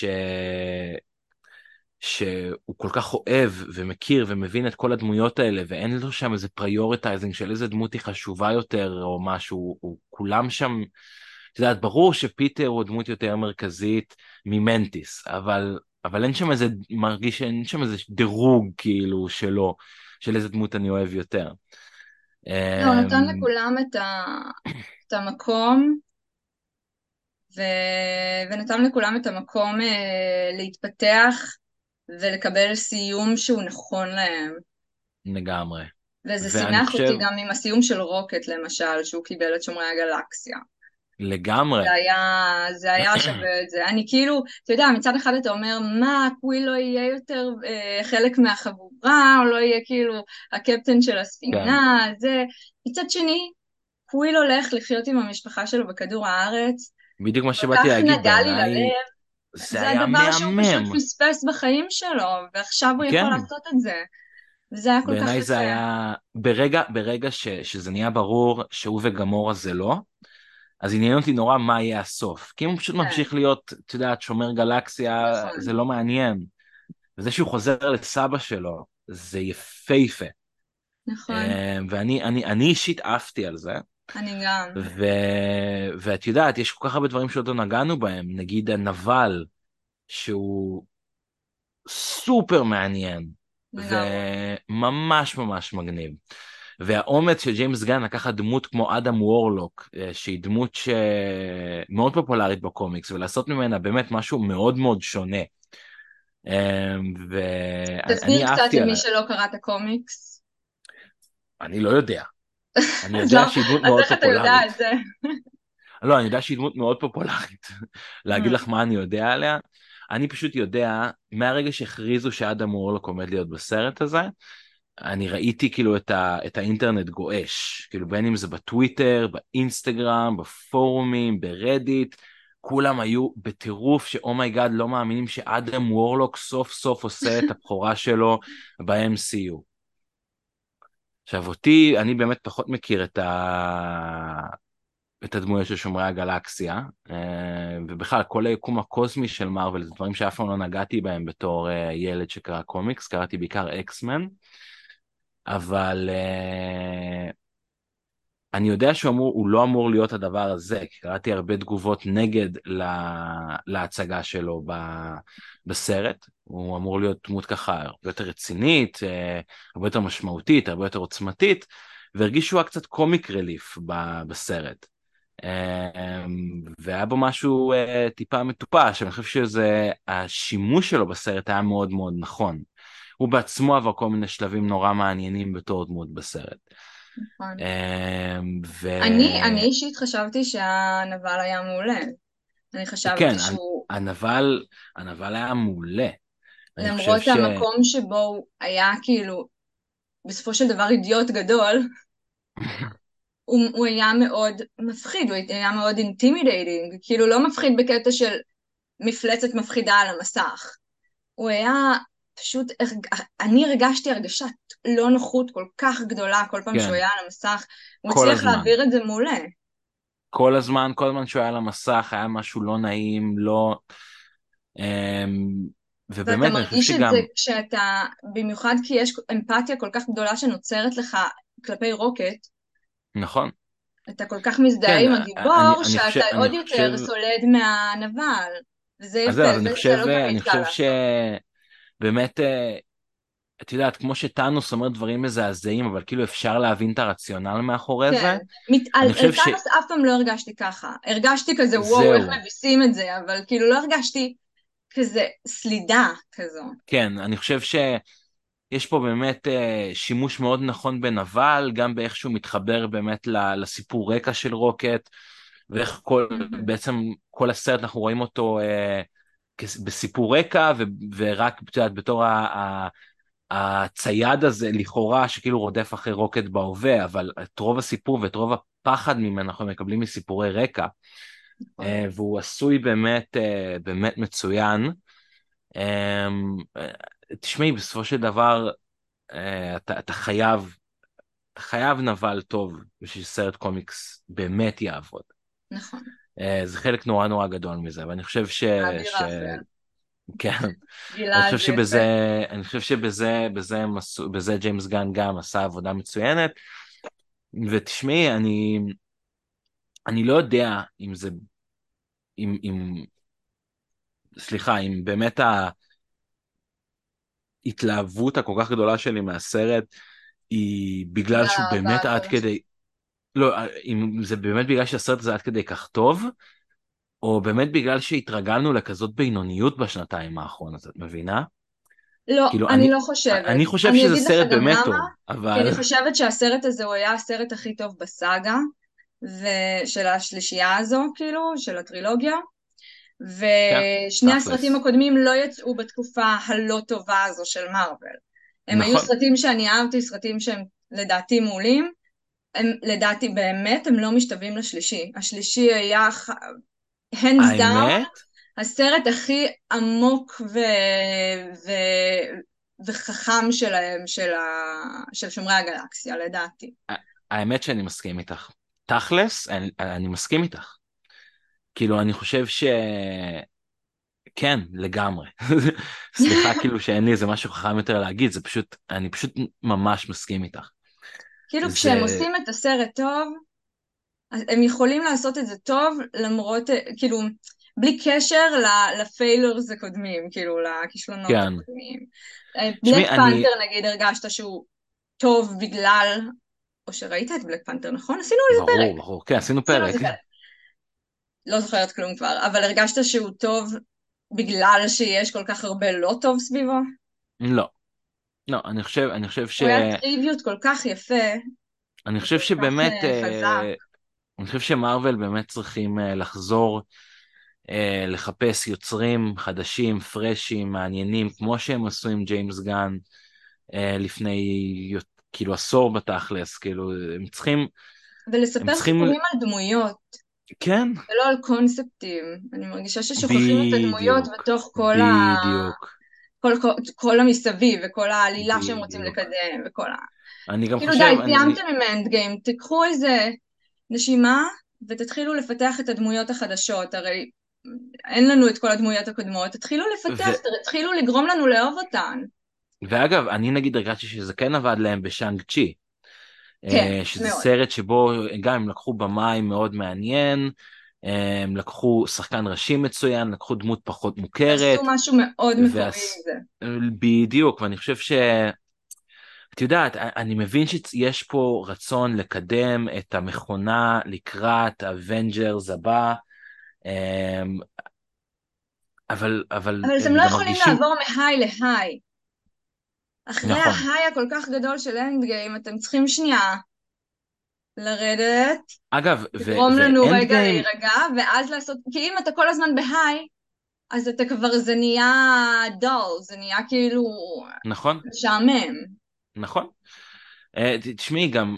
שהוא כל כך אוהב ומכיר ומבין את כל הדמויות האלה ואין לו שם איזה פריוריטייזינג של איזה דמות היא חשובה יותר או משהו, הוא, הוא כולם שם, את יודעת, ברור שפיטר הוא דמות יותר מרכזית ממנטיס, אבל, אבל אין שם איזה, מרגיש שאין שם איזה דירוג כאילו שלו, של איזה דמות אני אוהב יותר. לא, הוא נתן אמ, לכולם את ה... את המקום, ו... ונתן לכולם את המקום אה, להתפתח ולקבל סיום שהוא נכון להם. לגמרי. וזה ואני שימח אותי חושב, גם עם הסיום של רוקט למשל, שהוא קיבל את שומרי הגלקסיה. לגמרי, זה היה, זה היה שווה את זה. אני כאילו, אתה יודע, מצד אחד אתה אומר, מה, קוויל לא יהיה יותר אה, חלק מהחבורה, או לא יהיה כאילו הקפטן של כן, הספינה, זה. מצד שני, קוויל הולך לחיות עם המשפחה שלו בכדור הארץ, בדיוק מה כל שבאתי כך להגיד, נגע לי בעיניי ללב, זה זה היה הדבר שהוא פשוט מהמם. פספס בחיים שלו, ועכשיו הוא יכול כן, לעשות את זה. וזה היה כל כך בעיניי זה יפה. היה, ברגע, ברגע ש, שזה נהיה ברור שהוא וגמורה זה לא, אז עניין אותי נורא מה יהיה הסוף. כי אם הוא פשוט כן, ממשיך להיות, את יודעת, שומר גלקסיה, נכון, זה לא מעניין. וזה שהוא חוזר לסבא שלו, זה יפהפה. נכון. אה, ואני אני, אני אישית עפתי על זה. אני גם, ו, ואת יודעת, יש כל כך הרבה דברים שעוד לא נגענו בהם, נגיד הנבל, שהוא סופר מעניין, לגמרי. וממש ממש מגניב. והאומץ של ג'יימס גן לקחת דמות כמו אדם וורלוק, אה, שהיא דמות שמאוד פופולרית בקומיקס, ולעשות ממנה באמת משהו מאוד מאוד שונה. אה, תסביר ואני קצת עפתי למי עליה, שלא קרא את הקומיקס. אני לא יודע. אני אז לא, יודע שהיא דמות אז מאוד איך אתה יודע פופולרית. את זה? לא, אני יודע שהיא דמות מאוד פופולרית. להגיד לך מה אני יודע עליה? אני פשוט יודע, מהרגע שהכריזו שאדם וורלוק עומד להיות בסרט הזה, אני ראיתי כאילו את, ה, את האינטרנט גועש, כאילו בין אם זה בטוויטר, באינסטגרם, בפורומים, ברדיט, כולם היו בטירוף שאומייגאד לא מאמינים שאדם וורלוק סוף סוף עושה את הבכורה שלו ב-אם סי יו. עכשיו אותי, אני באמת פחות מכיר את, ה... את הדמויות של שומרי הגלקסיה, אה, ובכלל כל היקום הקוסמי של מארוול זה דברים שאף פעם לא נגעתי בהם בתור אה, ילד שקרא קומיקס, קראתי בעיקר אקסמן. אבל uh, אני יודע שהוא אמור, הוא לא אמור להיות הדבר הזה, כי קראתי הרבה תגובות נגד לה, להצגה שלו ב, בסרט. הוא אמור להיות דמות ככה הרבה יותר רצינית, אה, הרבה יותר משמעותית, הרבה יותר עוצמתית, והרגיש שהוא היה קצת קומיק רליף ב, בסרט. אה, והיה בו משהו אה, טיפה מטופש, אני חושב שזה, השימוש שלו בסרט היה מאוד מאוד נכון. הוא בעצמו עבר כל מיני שלבים נורא מעניינים בתור דמות בסרט. נכון. אמ, ו... אני, אני אישית חשבתי שהנבל היה מעולה. אני חשבתי כן, שהוא, הנבל, הנבל היה מעולה. אני חושב למרות ש... המקום שבו הוא היה כאילו, בסופו של דבר אידיוט גדול, הוא, הוא היה מאוד מפחיד, הוא היה מאוד אינטימידייטינג, כאילו לא מפחיד בקטע של מפלצת מפחידה על המסך. הוא היה פשוט, אני הרגשתי הרגשת לא נוחות כל כך גדולה כל פעם שהוא כן, היה על המסך, הוא כל הצליח הזמן. להעביר את זה מעולה. כל הזמן, כל הזמן שהוא היה על המסך, היה משהו לא נעים, לא... אמ, ואתה ובאמת, אני חושב מרגיש את זה שגם... כשאתה, במיוחד כי יש אמפתיה כל כך גדולה שנוצרת לך כלפי רוקט, נכון. אתה כל כך מזדהה כן, עם אני, הגיבור, אני חושב, שאתה אני עוד חושב... יותר סולד מהנבל. וזה אז יפה, זהו, אז אני זה, זה חושב, לא תמיד אני קל חושב לעשות. שבאמת, אה, את יודעת, כמו שטאנוס אומר דברים מזעזעים, אבל כאילו אפשר להבין את הרציונל מאחורי זה, כן, מת, על, אני על חושב טאנוס אף פעם לא הרגשתי ככה. הרגשתי כזה, וואו, איך שזהו. מביסים את זה, אבל כאילו לא הרגשתי כזה סלידה כזו. כן, אני חושב שיש פה באמת אה, שימוש מאוד נכון בנבל, גם באיך שהוא מתחבר באמת ל- לסיפור רקע של רוקט, ואיך כל, מהמם. בעצם כל הסרט אנחנו רואים אותו אה, כס- בסיפור רקע, ו- ורק את יודעת, בתור ה- ה- הצייד הזה לכאורה שכאילו רודף אחרי רוקט בהווה, אבל את רוב הסיפור ואת רוב הפחד ממנו אנחנו מקבלים מסיפורי רקע, נכון, אה, והוא עשוי באמת, אה, באמת מצוין. אמ, תשמעי, בסופו של דבר, אה, אתה, אתה חייב, אתה חייב נבל טוב בשביל סרט קומיקס באמת יעבוד. נכון. אה, זה חלק נורא נורא גדול מזה, ואני חושב ש... האביר ש... האפל. כן, אני גילה חושב את זה יפה. שבזה, אני חושב שבזה, בזה, הם עשו- בזה ג'יימס גן גם עשה עבודה מצוינת, ותשמעי, אני, אני לא יודע אם זה, אם, אם, סליחה, אם באמת ההתלהבות הכל כך גדולה שלי מהסרט היא בגלל בגלל שהוא האהבה באמת עד הגדולה שלך. כדי, לא, אם זה באמת בגלל שהסרט הזה עד כדי כך טוב, או באמת בגלל שהתרגלנו לכזאת בינוניות בשנתיים האחרונות, את מבינה? לא, כאילו, אני אני, לא חושבת. אני חושב אני שזה אגיד לך סרט גם באמת למה, טוב, כי אבל אני חושבת שהסרט הזה הוא היה הסרט הכי טוב בסאגה, ושל השלישייה הזו, כאילו, של הטרילוגיה. כן, ושני הסרטים תכלס. הקודמים לא יצאו בתקופה הלא טובה הזו של מארוול. הם היו נכון, סרטים שאני אהבתי, סרטים שהם לדעתי מעולים, הם לדעתי באמת הם לא משתווים לשלישי. השלישי היה ח- hands down האמת, הסרט הכי עמוק ו... ו... וחכם שלהם, של, ה... של שומרי הגלקסיה, לדעתי. האמת שאני מסכים איתך. תכלס, אני, אני מסכים איתך. כאילו, אני חושב ש... כן, לגמרי. סליחה, כאילו שאין לי איזה משהו חכם יותר להגיד, זה פשוט, אני פשוט ממש מסכים איתך. כאילו כשהם זה, עושים את הסרט טוב, אז הם יכולים לעשות את זה טוב למרות, כאילו, בלי קשר לפיילורס הקודמים, כאילו, לכישלונות כן. הקודמים. תשמעי, בלק אני, פנתר נגיד הרגשת שהוא טוב בגלל, או שראית את בלק פנתר, נכון? עשינו על זה פרק. ברור, ברור, כן, עשינו עשינו על פרק. זה פרק. לא זוכרת כלום כבר, אבל הרגשת שהוא טוב בגלל שיש כל כך הרבה לא טוב סביבו? לא, לא, אני חושב, אני חושב ש... הוא היה טריוויוט כל כך יפה, אני חושב וכל כך שבאמת, אה, חזק. אה, אני חושב שמרוויל באמת צריכים אה, לחזור, אה, לחפש יוצרים חדשים, פרשים, מעניינים, כמו שהם עשו עם ג'יימס גן אה, לפני כאילו עשור בתכלס, כאילו הם צריכים, הם ולספר צריכים, סיפורים על דמויות. כן, ולא על קונספטים. אני מרגישה ששוכחים את הדמויות בדיוק, בתוך כל ה... בדיוק, כל, כל, כל המסביב וכל העלילה שהם רוצים בדיוק. לקדם וכל ה... אני גם כאילו חושב, די, אני, אני, סיימתם עם האנד גיים, תיקחו איזה נשימה ותתחילו לפתח את הדמויות החדשות, הרי אין לנו את כל הדמויות הקודמות, תתחילו ו, לפתח, תתחילו לגרום לנו לאהוב אותן. ואגב, אני נגיד הרגשתי שזה כן עבד להם בשאנג צ'י. כן, שזה מאוד. סרט שבו גם הם לקחו במאי מאוד מעניין, הם לקחו שחקן ראשי מצוין, לקחו דמות פחות ועשו מוכרת, משהו מאוד מקורי עם ועש... זה. בדיוק, ואני חושב ש... את יודעת, אני מבין שיש פה רצון לקדם את המכונה לקראת האבנג'רס הבא, אמ, אבל, אבל אבל אתם הם לא גם יכולים מרגישים, לעבור מהיי להיי. אחרי נכון. ההיי הכל כך גדול של אנד גיים, אתם צריכים שנייה לרדת, אגב, לגרום לנו ואנד רגע גיים, להירגע, ואז לעשות, כי אם אתה כל הזמן בהיי, אז אתה כבר, זה נהיה דול, זה נהיה כאילו נכון, משעמם. נכון. אה, תשמעי, גם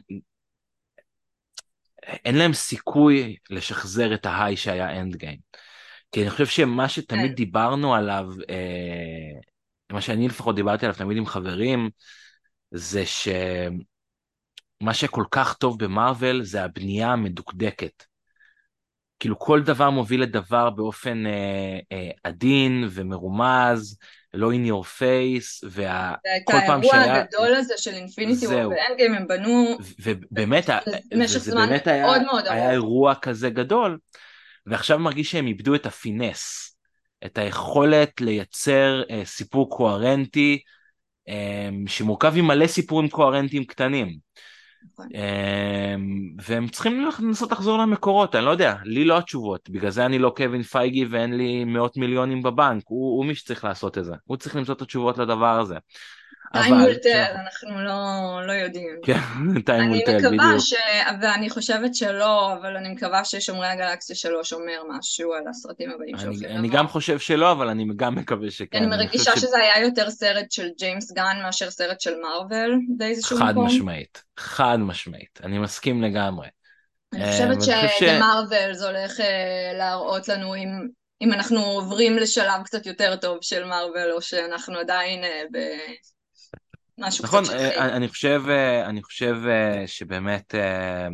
אין להם סיכוי לשחזר את ההיי שהיה אנד גיים. כי אני חושב שמה כן. שתמיד דיברנו עליו, אה, מה שאני לפחות דיברתי עליו תמיד עם חברים, זה שמה שכל כך טוב במרוויל זה הבנייה המדוקדקת. כאילו כל דבר מוביל לדבר באופן אה, אה, עדין ומרומז, לא in your face, ואת וכל פעם האירוע שהיה, הגדול הזה של אינפיניטי וור זהו, ואנד גיים הם בנו ובאמת, במשך וזה זמן באמת מאוד היה, מאוד היה ארוך. אירוע כזה גדול, ועכשיו מרגיש שהם איבדו את הפינס, את היכולת לייצר אה, סיפור קוהרנטי, אה, שמורכב עם מלא סיפורים קוהרנטיים קטנים. נכון. אה, והם צריכים לנסות לחזור למקורות, אני לא יודע, לי לא התשובות, בגלל זה אני לא קווין פייגי ואין לי מאות מיליונים בבנק, הוא, הוא מי שצריך לעשות את זה, הוא צריך למצוא את התשובות לדבר הזה. time אבל, will tell, כשאנחנו, אנחנו לא, לא יודעים. כן, time אני will tell, מקווה בדיוק. ש... ואני חושבת שלא, אבל אני מקווה ששומרי הגלקסיה שלוש אומר משהו על הסרטים הבאים אני, שהולכים אני גם לבוא. חושב שלא, אבל אני גם מקווה אני שכן, אני חושב מרגישה שזה היה יותר סרט של ג'יימס גן מאשר סרט של מארוול באיזשהו שחד מקום. משמעית, חד משמעית, אני מסכים לגמרי. אני אה, חושבת ואני חושב ש... שדה מרווילס הולך אה, להראות לנו אם, אם אנחנו עוברים לשלב קצת יותר טוב של מארוול, או שאנחנו עדיין אה, במשהו קצת נכון, אה, שטחי. אני חושב, אה, אני חושב אה, שבאמת, אה,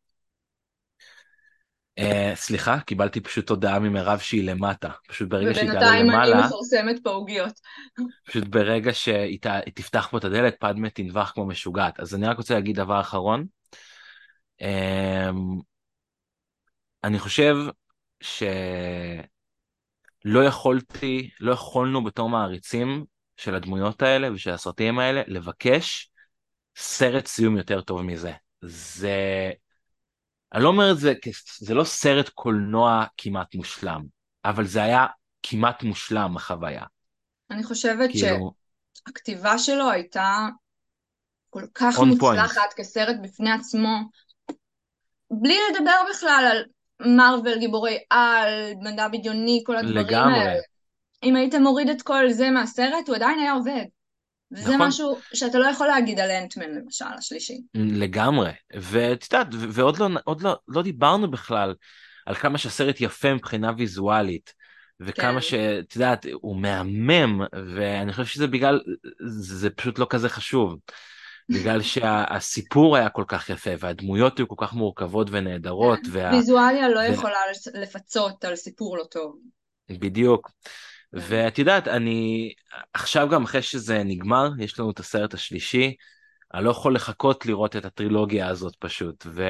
אה, סליחה, קיבלתי פשוט הודעה ממירב שהיא למטה, פשוט ברגע שהיא תעלה ובינתיים אני למעלה, מפרסמת פה עוגיות. פשוט ברגע שהיא ת- היא תפתח פה את הדלת, פדמה תנבח כמו משוגעת. אז אני רק רוצה להגיד דבר אחרון, אה, אני חושב שלא יכולתי, לא יכולנו בתור מעריצים של הדמויות האלה ושל הסרטים האלה, לבקש סרט סיום יותר טוב מזה. זה, אני לא אומר את זה, כ- זה לא סרט קולנוע כמעט מושלם, אבל זה היה כמעט מושלם החוויה. אני חושבת כאילו, שהכתיבה שלו הייתה כל כך און פוינט, מוצלחת כסרט בפני עצמו, בלי לדבר בכלל על מארוול, גיבורי על, מדע בדיוני, כל הדברים לגמרי, האלה. אם היית מוריד את כל זה מהסרט, הוא עדיין היה עובד. וזה נכון, משהו שאתה לא יכול להגיד על אנטמן למשל, השלישי. לגמרי. ואת יודעת, ו- ועוד לא, עוד לא, לא דיברנו בכלל על כמה שהסרט יפה מבחינה ויזואלית, וכמה כן. שאת יודעת, הוא מהמם, ואני חושב שזה בגלל, זה פשוט לא כזה חשוב. בגלל שהסיפור היה כל כך יפה, והדמויות היו כל כך מורכבות ונהדרות, כן. וה... ויזואליה לא ו... יכולה לפצות על סיפור לא טוב. בדיוק. כן. ואת יודעת, אני עכשיו גם אחרי שזה נגמר, יש לנו את הסרט השלישי, אני לא יכול לחכות לראות את הטרילוגיה הזאת פשוט, ו...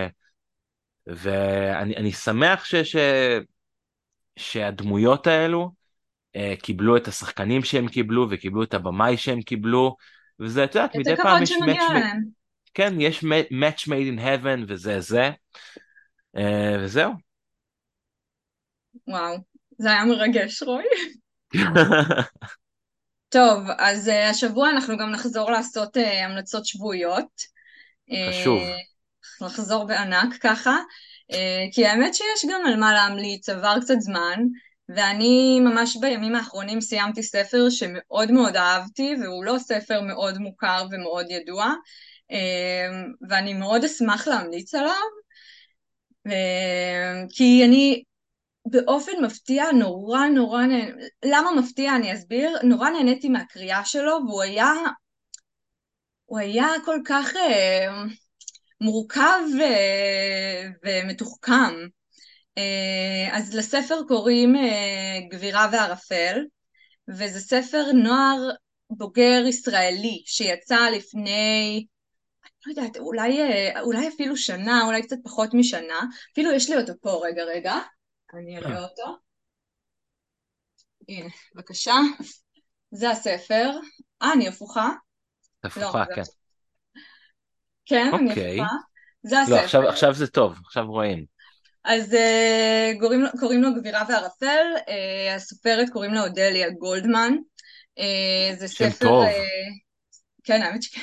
ואני אני שמח ש... ש... שהדמויות האלו אה, קיבלו את השחקנים שהם קיבלו, וקיבלו את הבמאי שהם קיבלו, וזה, את יודעת, את מדי פעם הכבוד יש שמגיע match, להם. כן, יש match made in heaven, וזה זה, אה, וזהו. וואו, זה היה מרגש, רוי. טוב, אז uh, השבוע אנחנו גם נחזור לעשות uh, המלצות שבועיות. חשוב. Uh, לחזור בענק ככה, uh, כי האמת שיש גם על מה להמליץ, עבר קצת זמן, ואני ממש בימים האחרונים סיימתי ספר שמאוד מאוד אהבתי, והוא לא ספר מאוד מוכר ומאוד ידוע, uh, ואני מאוד אשמח להמליץ עליו, uh, כי אני באופן מפתיע נורא נורא נהנה, למה מפתיע אני אסביר, נורא נהניתי מהקריאה שלו והוא היה, הוא היה כל כך אה, מורכב אה, ומתוחכם. אה, אז לספר קוראים אה, גבירה וערפל, וזה ספר נוער בוגר ישראלי שיצא לפני לא יודעת, אולי, אה, אולי אפילו שנה, אולי קצת פחות משנה, אפילו יש לי אותו פה, רגע, רגע, אני אראה אותו, הנה, בבקשה, זה הספר, אה, אני הפוכה? לא, הפוכה, זה... כן. כן, אני הפוכה, אוקיי. זה לא, הספר. עכשיו, עכשיו זה טוב, עכשיו רואים. אז uh, קוראים, לו- קוראים לו גבירה וערפל, uh, הסופרת קוראים לה אודליה גולדמן, uh, זה שם ספר, טוב. uh, כן, האמת שכן,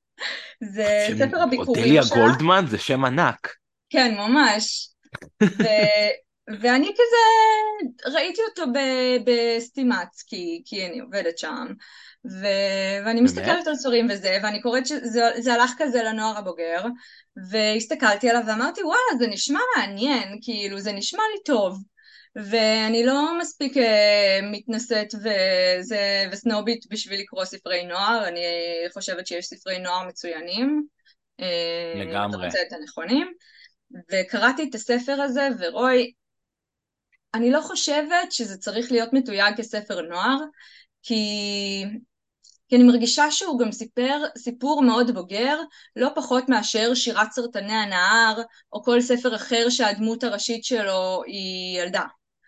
זה שם, ספר הביקורים אודליה שלה, גולדמן זה שם ענק. כן, ממש, ו, ואני כזה ראיתי אותו ב- בסטימצקי, כי כי אני עובדת שם, ו, ואני מסתכלת באמת? על ספרים וזה, ואני קוראת שזה זה הלך כזה לנוער הבוגר, והסתכלתי עליו ואמרתי וואלה זה נשמע מעניין, כאילו זה נשמע לי טוב, ואני לא מספיק אה, מתנשאת וזה, וסנובית בשביל לקרוא ספרי נוער, אני חושבת שיש ספרי נוער מצוינים, אה, אם אתה לגמרי. מוצא את הנכונים, וקראתי את הספר הזה, ורוי, אני לא חושבת שזה צריך להיות מתויג כספר נוער, כי, כי אני מרגישה שהוא גם סיפר סיפור מאוד בוגר, לא פחות מאשר שירת סרטני הנהר, או כל ספר אחר שהדמות הראשית שלו היא ילדה.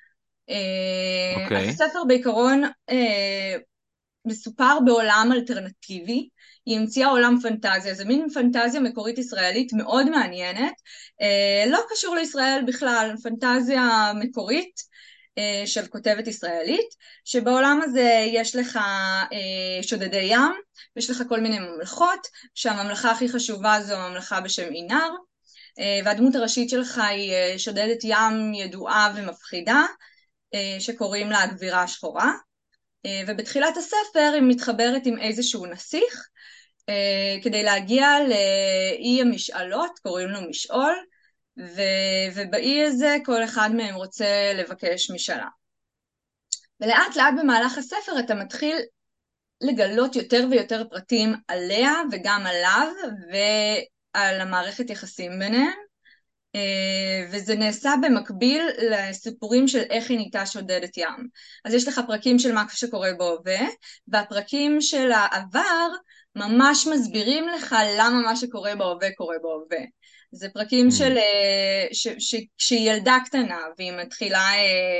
אה, אז אוקיי. הספר בעיקרון אה, מסופר בעולם אלטרנטיבי, היא המציאה עולם פנטזיה, זה מין פנטזיה מקורית ישראלית מאוד מעניינת, אה, לא קשור לישראל בכלל, פנטזיה מקורית אה, של כותבת ישראלית, שבעולם הזה יש לך אה, שודדי ים, יש לך כל מיני ממלכות, שהממלכה הכי חשובה זו הממלכה בשם עינר, אה, והדמות הראשית שלך היא אה, שודדת ים ידועה ומפחידה, אה, שקוראים לה הגבירה השחורה, ובתחילת הספר היא מתחברת עם איזשהו נסיך כדי להגיע לאי המשאלות, קוראים לו משאול, ובאי הזה כל אחד מהם רוצה לבקש משאלה. ולאט לאט במהלך הספר אתה מתחיל לגלות יותר ויותר פרטים עליה וגם עליו ועל המערכת יחסים ביניהם, וזה נעשה במקביל לסיפורים של איך היא נהייתה שודדת ים. אז יש לך פרקים של מה שקורה בהווה, והפרקים של העבר ממש מסבירים לך למה מה שקורה בהווה קורה בהווה. זה פרקים Hmm. של שהיא ילדה קטנה והיא מתחילה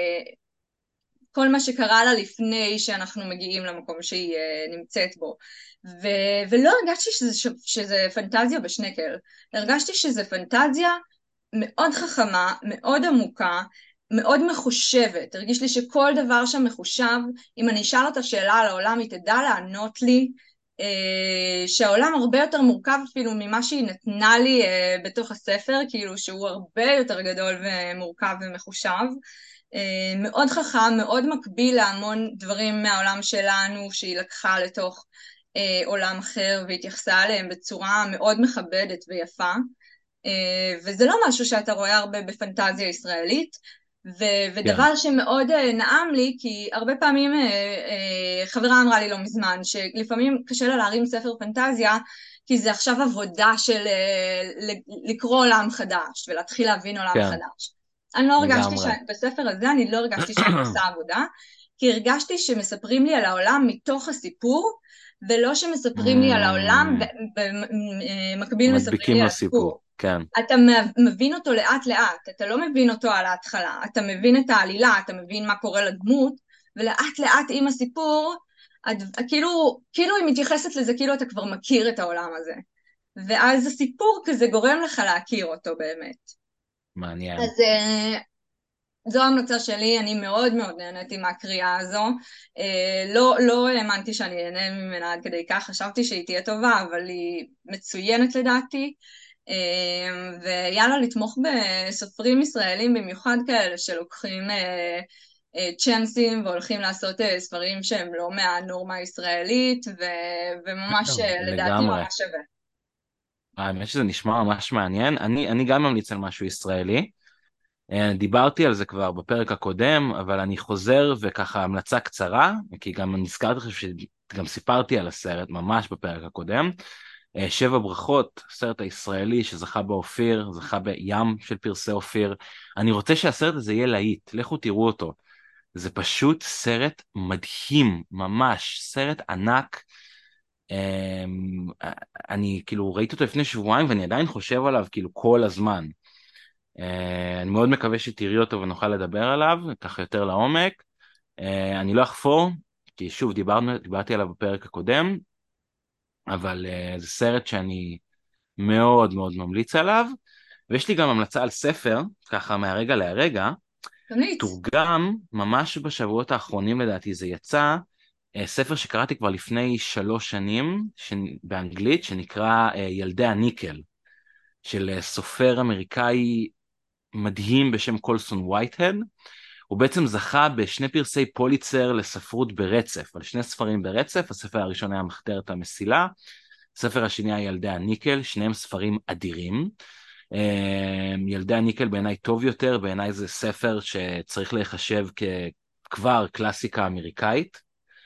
כל מה שקרה לה לפני שאנחנו מגיעים למקום שהיא נמצאת בו. ו- ולא הרגשתי שזה, שזה פנטזיה בשנקל, הרגשתי שזה פנטזיה מאוד חכמה, מאוד עמוקה, מאוד מחושבת. הרגיש לי שכל דבר שם מחושב, אם אני אשאל אותה שאלה על העולם היא תדע לענות לי, אה, שהעולם הרבה יותר מורכב אפילו ממה שהיא נתנה לי אה, בתוך הספר, כאילו שהוא הרבה יותר גדול ומורכב ומחושב. אה, מאוד חכם, מאוד מקביל להמון דברים מהעולם שלנו שהיא לקחה לתוך אה, עולם אחר והתייחסה אליהם בצורה מאוד מכבדת ויפה. וזה לא משהו שאתה רואה הרבה בפנטזיה ישראלית, ו- כן. ודבר שמאוד נעם לי, כי הרבה פעמים חברה אמרה לי לא מזמן, שלפעמים קשה לה להרים ספר פנטזיה, כי זה עכשיו עבודה של לקרוא עולם חדש, ולהתחיל להבין עולם כן. חדש. אני לא הרגשתי לגמרי. שבספר הזה, אני לא הרגשתי שאני עושה עבודה, כי הרגשתי שמספרים לי על העולם מתוך הסיפור, ולא שמספרים לי על העולם, Hmm. במקביל מספרים לי מדביקים על לו סיפור. הסיפור. כן. אתה מבין אותו לאט לאט, אתה לא מבין אותו על ההתחלה, אתה מבין את העלילה, אתה מבין מה קורה לדמות, ולאט לאט עם הסיפור, כאילו, כאילו היא מתייחסת לזה כאילו אתה כבר מכיר את העולם הזה. ואז הסיפור כזה גורם לך להכיר אותו באמת. מעניין. אז זו ההמלצה שלי, אני מאוד מאוד נהניתי מהקריאה הזו, לא, לא האמנתי שאני אהנה ממנה עד כדי כך, חשבתי שהיא תהיה טובה, אבל היא מצוינת לדעתי, ויאללה לתמוך בסופרים ישראלים במיוחד כאלה שלוקחים צ'אנסים והולכים לעשות ספרים שהם לא מהנורמה הישראלית, וממש לדעתי לגמרי. ממש שווה. האמת שזה נשמע ממש מעניין. אני, אני גם ממליץ על משהו ישראלי. אה, דיברתי על זה כבר בפרק הקודם, אבל אני חוזר וככה המלצה קצרה, כי גם נזכרתי לך שגם סיפרתי על הסרט ממש בפרק הקודם. אה, שבע ברכות, הסרט הישראלי שזכה באופיר, זכה בים של פרסי אופיר. אני רוצה שהסרט הזה יהיה להיט, לכו תראו אותו. זה פשוט סרט מדהים, ממש, סרט ענק. אמ, אני כאילו ראיתי אותו לפני שבועיים ואני עדיין חושב עליו כאילו כל הזמן. אה, אני מאוד מקווה שתראי אותו ונוכל לדבר עליו ככה יותר לעומק. אה, אני לא אחפור, כי שוב דיברנו, דיברתי עליו בפרק הקודם, אבל אה, זה סרט שאני מאוד מאוד ממליץ עליו, ויש לי גם המלצה על ספר, ככה מהרגע להרגע, תמליץ. תורגם ממש בשבועות האחרונים לדעתי זה יצא, אה, ספר שקראתי כבר לפני שלוש שנים ש... באנגלית, שנקרא אה, ילדי הניקל, של אה, סופר אמריקאי מדהים בשם קולסון וייטהד. הוא בעצם זכה בשני פרסי פוליצר לספרות ברצף, על שני ספרים ברצף. הספר הראשון היה מחתרת המסילה, הספר השני היה ילדי הניקל, שניהם ספרים אדירים. אה, ילדי הניקל בעיניי טוב יותר, בעיניי זה ספר שצריך להיחשב ככבר קלאסיקה אמריקאית.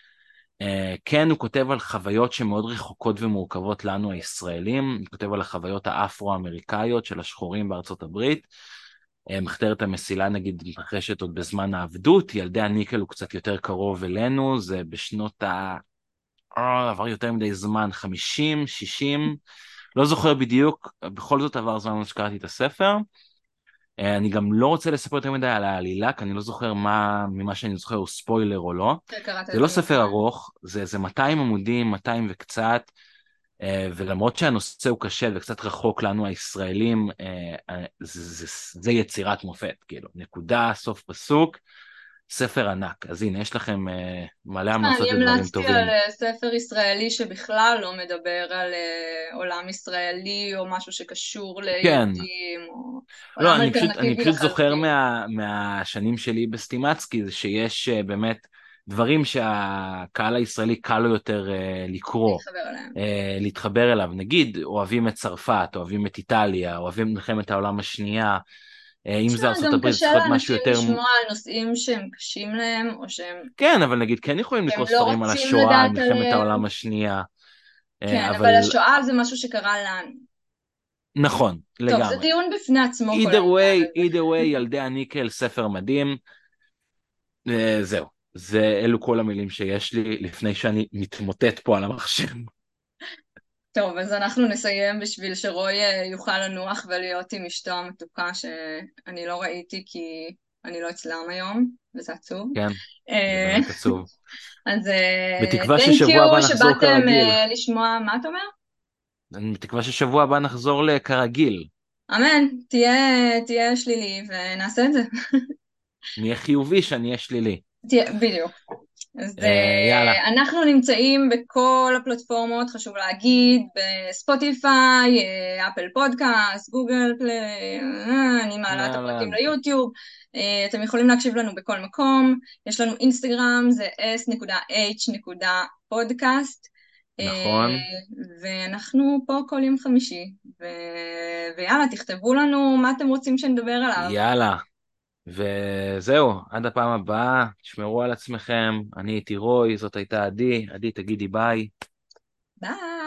אה, כן, הוא כותב על חוויות שמאוד רחוקות ומורכבות לנו הישראלים, הוא כותב על החוויות האפרו-אמריקאיות של השחורים בארצות הברית. אה, מחתרת המסילה נגיד מתרחשת עוד בזמן העבדות, ילדי הניקל הוא קצת יותר קרוב אלינו, זה בשנות ה... אה, עבר יותר מדי זמן, חמישים, שישים, לא זוכר בדיוק, בכל זאת עבר זמן שקראתי את הספר. אה, אני גם לא רוצה לספר יותר מדי על העלילה, כי אני לא זוכר מה ממה שאני זוכר הוא ספוילר או לא. קראת זה את זה לא ספר מזמן. ארוך, זה, זה מאתיים עמודים, מאתיים וקצת, אה, ולמרות שהנושא הוא קשה וקצת רחוק לנו הישראלים, אה, אה, זה, זה, זה יצירת מופת, כאילו, נקודה, סוף פסוק, ספר ענק. אז הנה, יש לכם אה, מלא תשמע, המלצות אני לדברים המלצתי על טובים. אה, ספר ישראלי שבכלל לא מדבר על אה, עולם ישראלי או משהו שקשור כן, ליהודים או לא, עולם אני פשוט, אני אלטרנטיבי פשוט זוכר לחלוטין. מה, מהשנים שלי בסטימצקי, זה שיש אה, באמת דברים שהקהל הישראלי קל לו יותר אה, לקרוא, להתחבר אליהם. אה, להתחבר אליו. נגיד, אוהבים את צרפת, אוהבים את איטליה, אוהבים את מלחמת העולם השנייה, אה, אם תשמע, זה ארצות גם הברית, זה קשה צריך להיות משהו לאנשים יותר... לשמוע על נושאים שהם קשים להם או שהם כן, אבל נגיד, כן יכולים שהם לקרוא לא ספרים על רוצים השואה, על לדעת מלחמת עליהם. העולם השנייה, אה, כן, אבל אבל השואה זה משהו שקרה לנו. נכון, טוב, זה לגמרי. דיון בפני עצמו כל either העניין way, הזה. either way, ילדי הניקל, ספר מדהים. אה, זהו, זה אלו כל המילים שיש לי לפני שאני מתמוטט פה על המחשב. טוב, אז אנחנו נסיים בשביל שרוי אה, יוכל לנוח ולהיות עם אשתו המתוקה שאני לא ראיתי כי אני לא אצלם היום, וזה עצוב. כן, זה אה, באמת עצוב. אז בתקווה תנק ששבוע הבא יו נחזור שבאתם כרגיל. אה, לשמוע, מה אתה אומר? אני בתקווה ששבוע הבא נחזור לכרגיל. אמן, תהיה, תהיה שלילי ונעשה את זה. נהיה חיובי שאני אהיה שלילי. תהיה, בדיוק. אז אה, יאללה, uh, אנחנו נמצאים בכל הפלטפורמות, חשוב להגיד, בספוטיפיי, אה, אפל פודקאסט, גוגל פליי, אה, אני מעלה את יאללה, הפרקים ליוטיוב, uh, אתם יכולים להקשיב לנו בכל מקום, יש לנו אינסטגרם, זה אס נקודה אייץ' נקודה פודקאסט, נכון, ואנחנו פה כל יום חמישי, ו... ויאללה, תכתבו לנו מה אתם רוצים שנדבר עליו. יאללה. וזהו, עד הפעם הבאה, תשמרו על עצמכם. אני הייתי רוי, זאת הייתה עדי. עדי, תגידי ביי. ביי!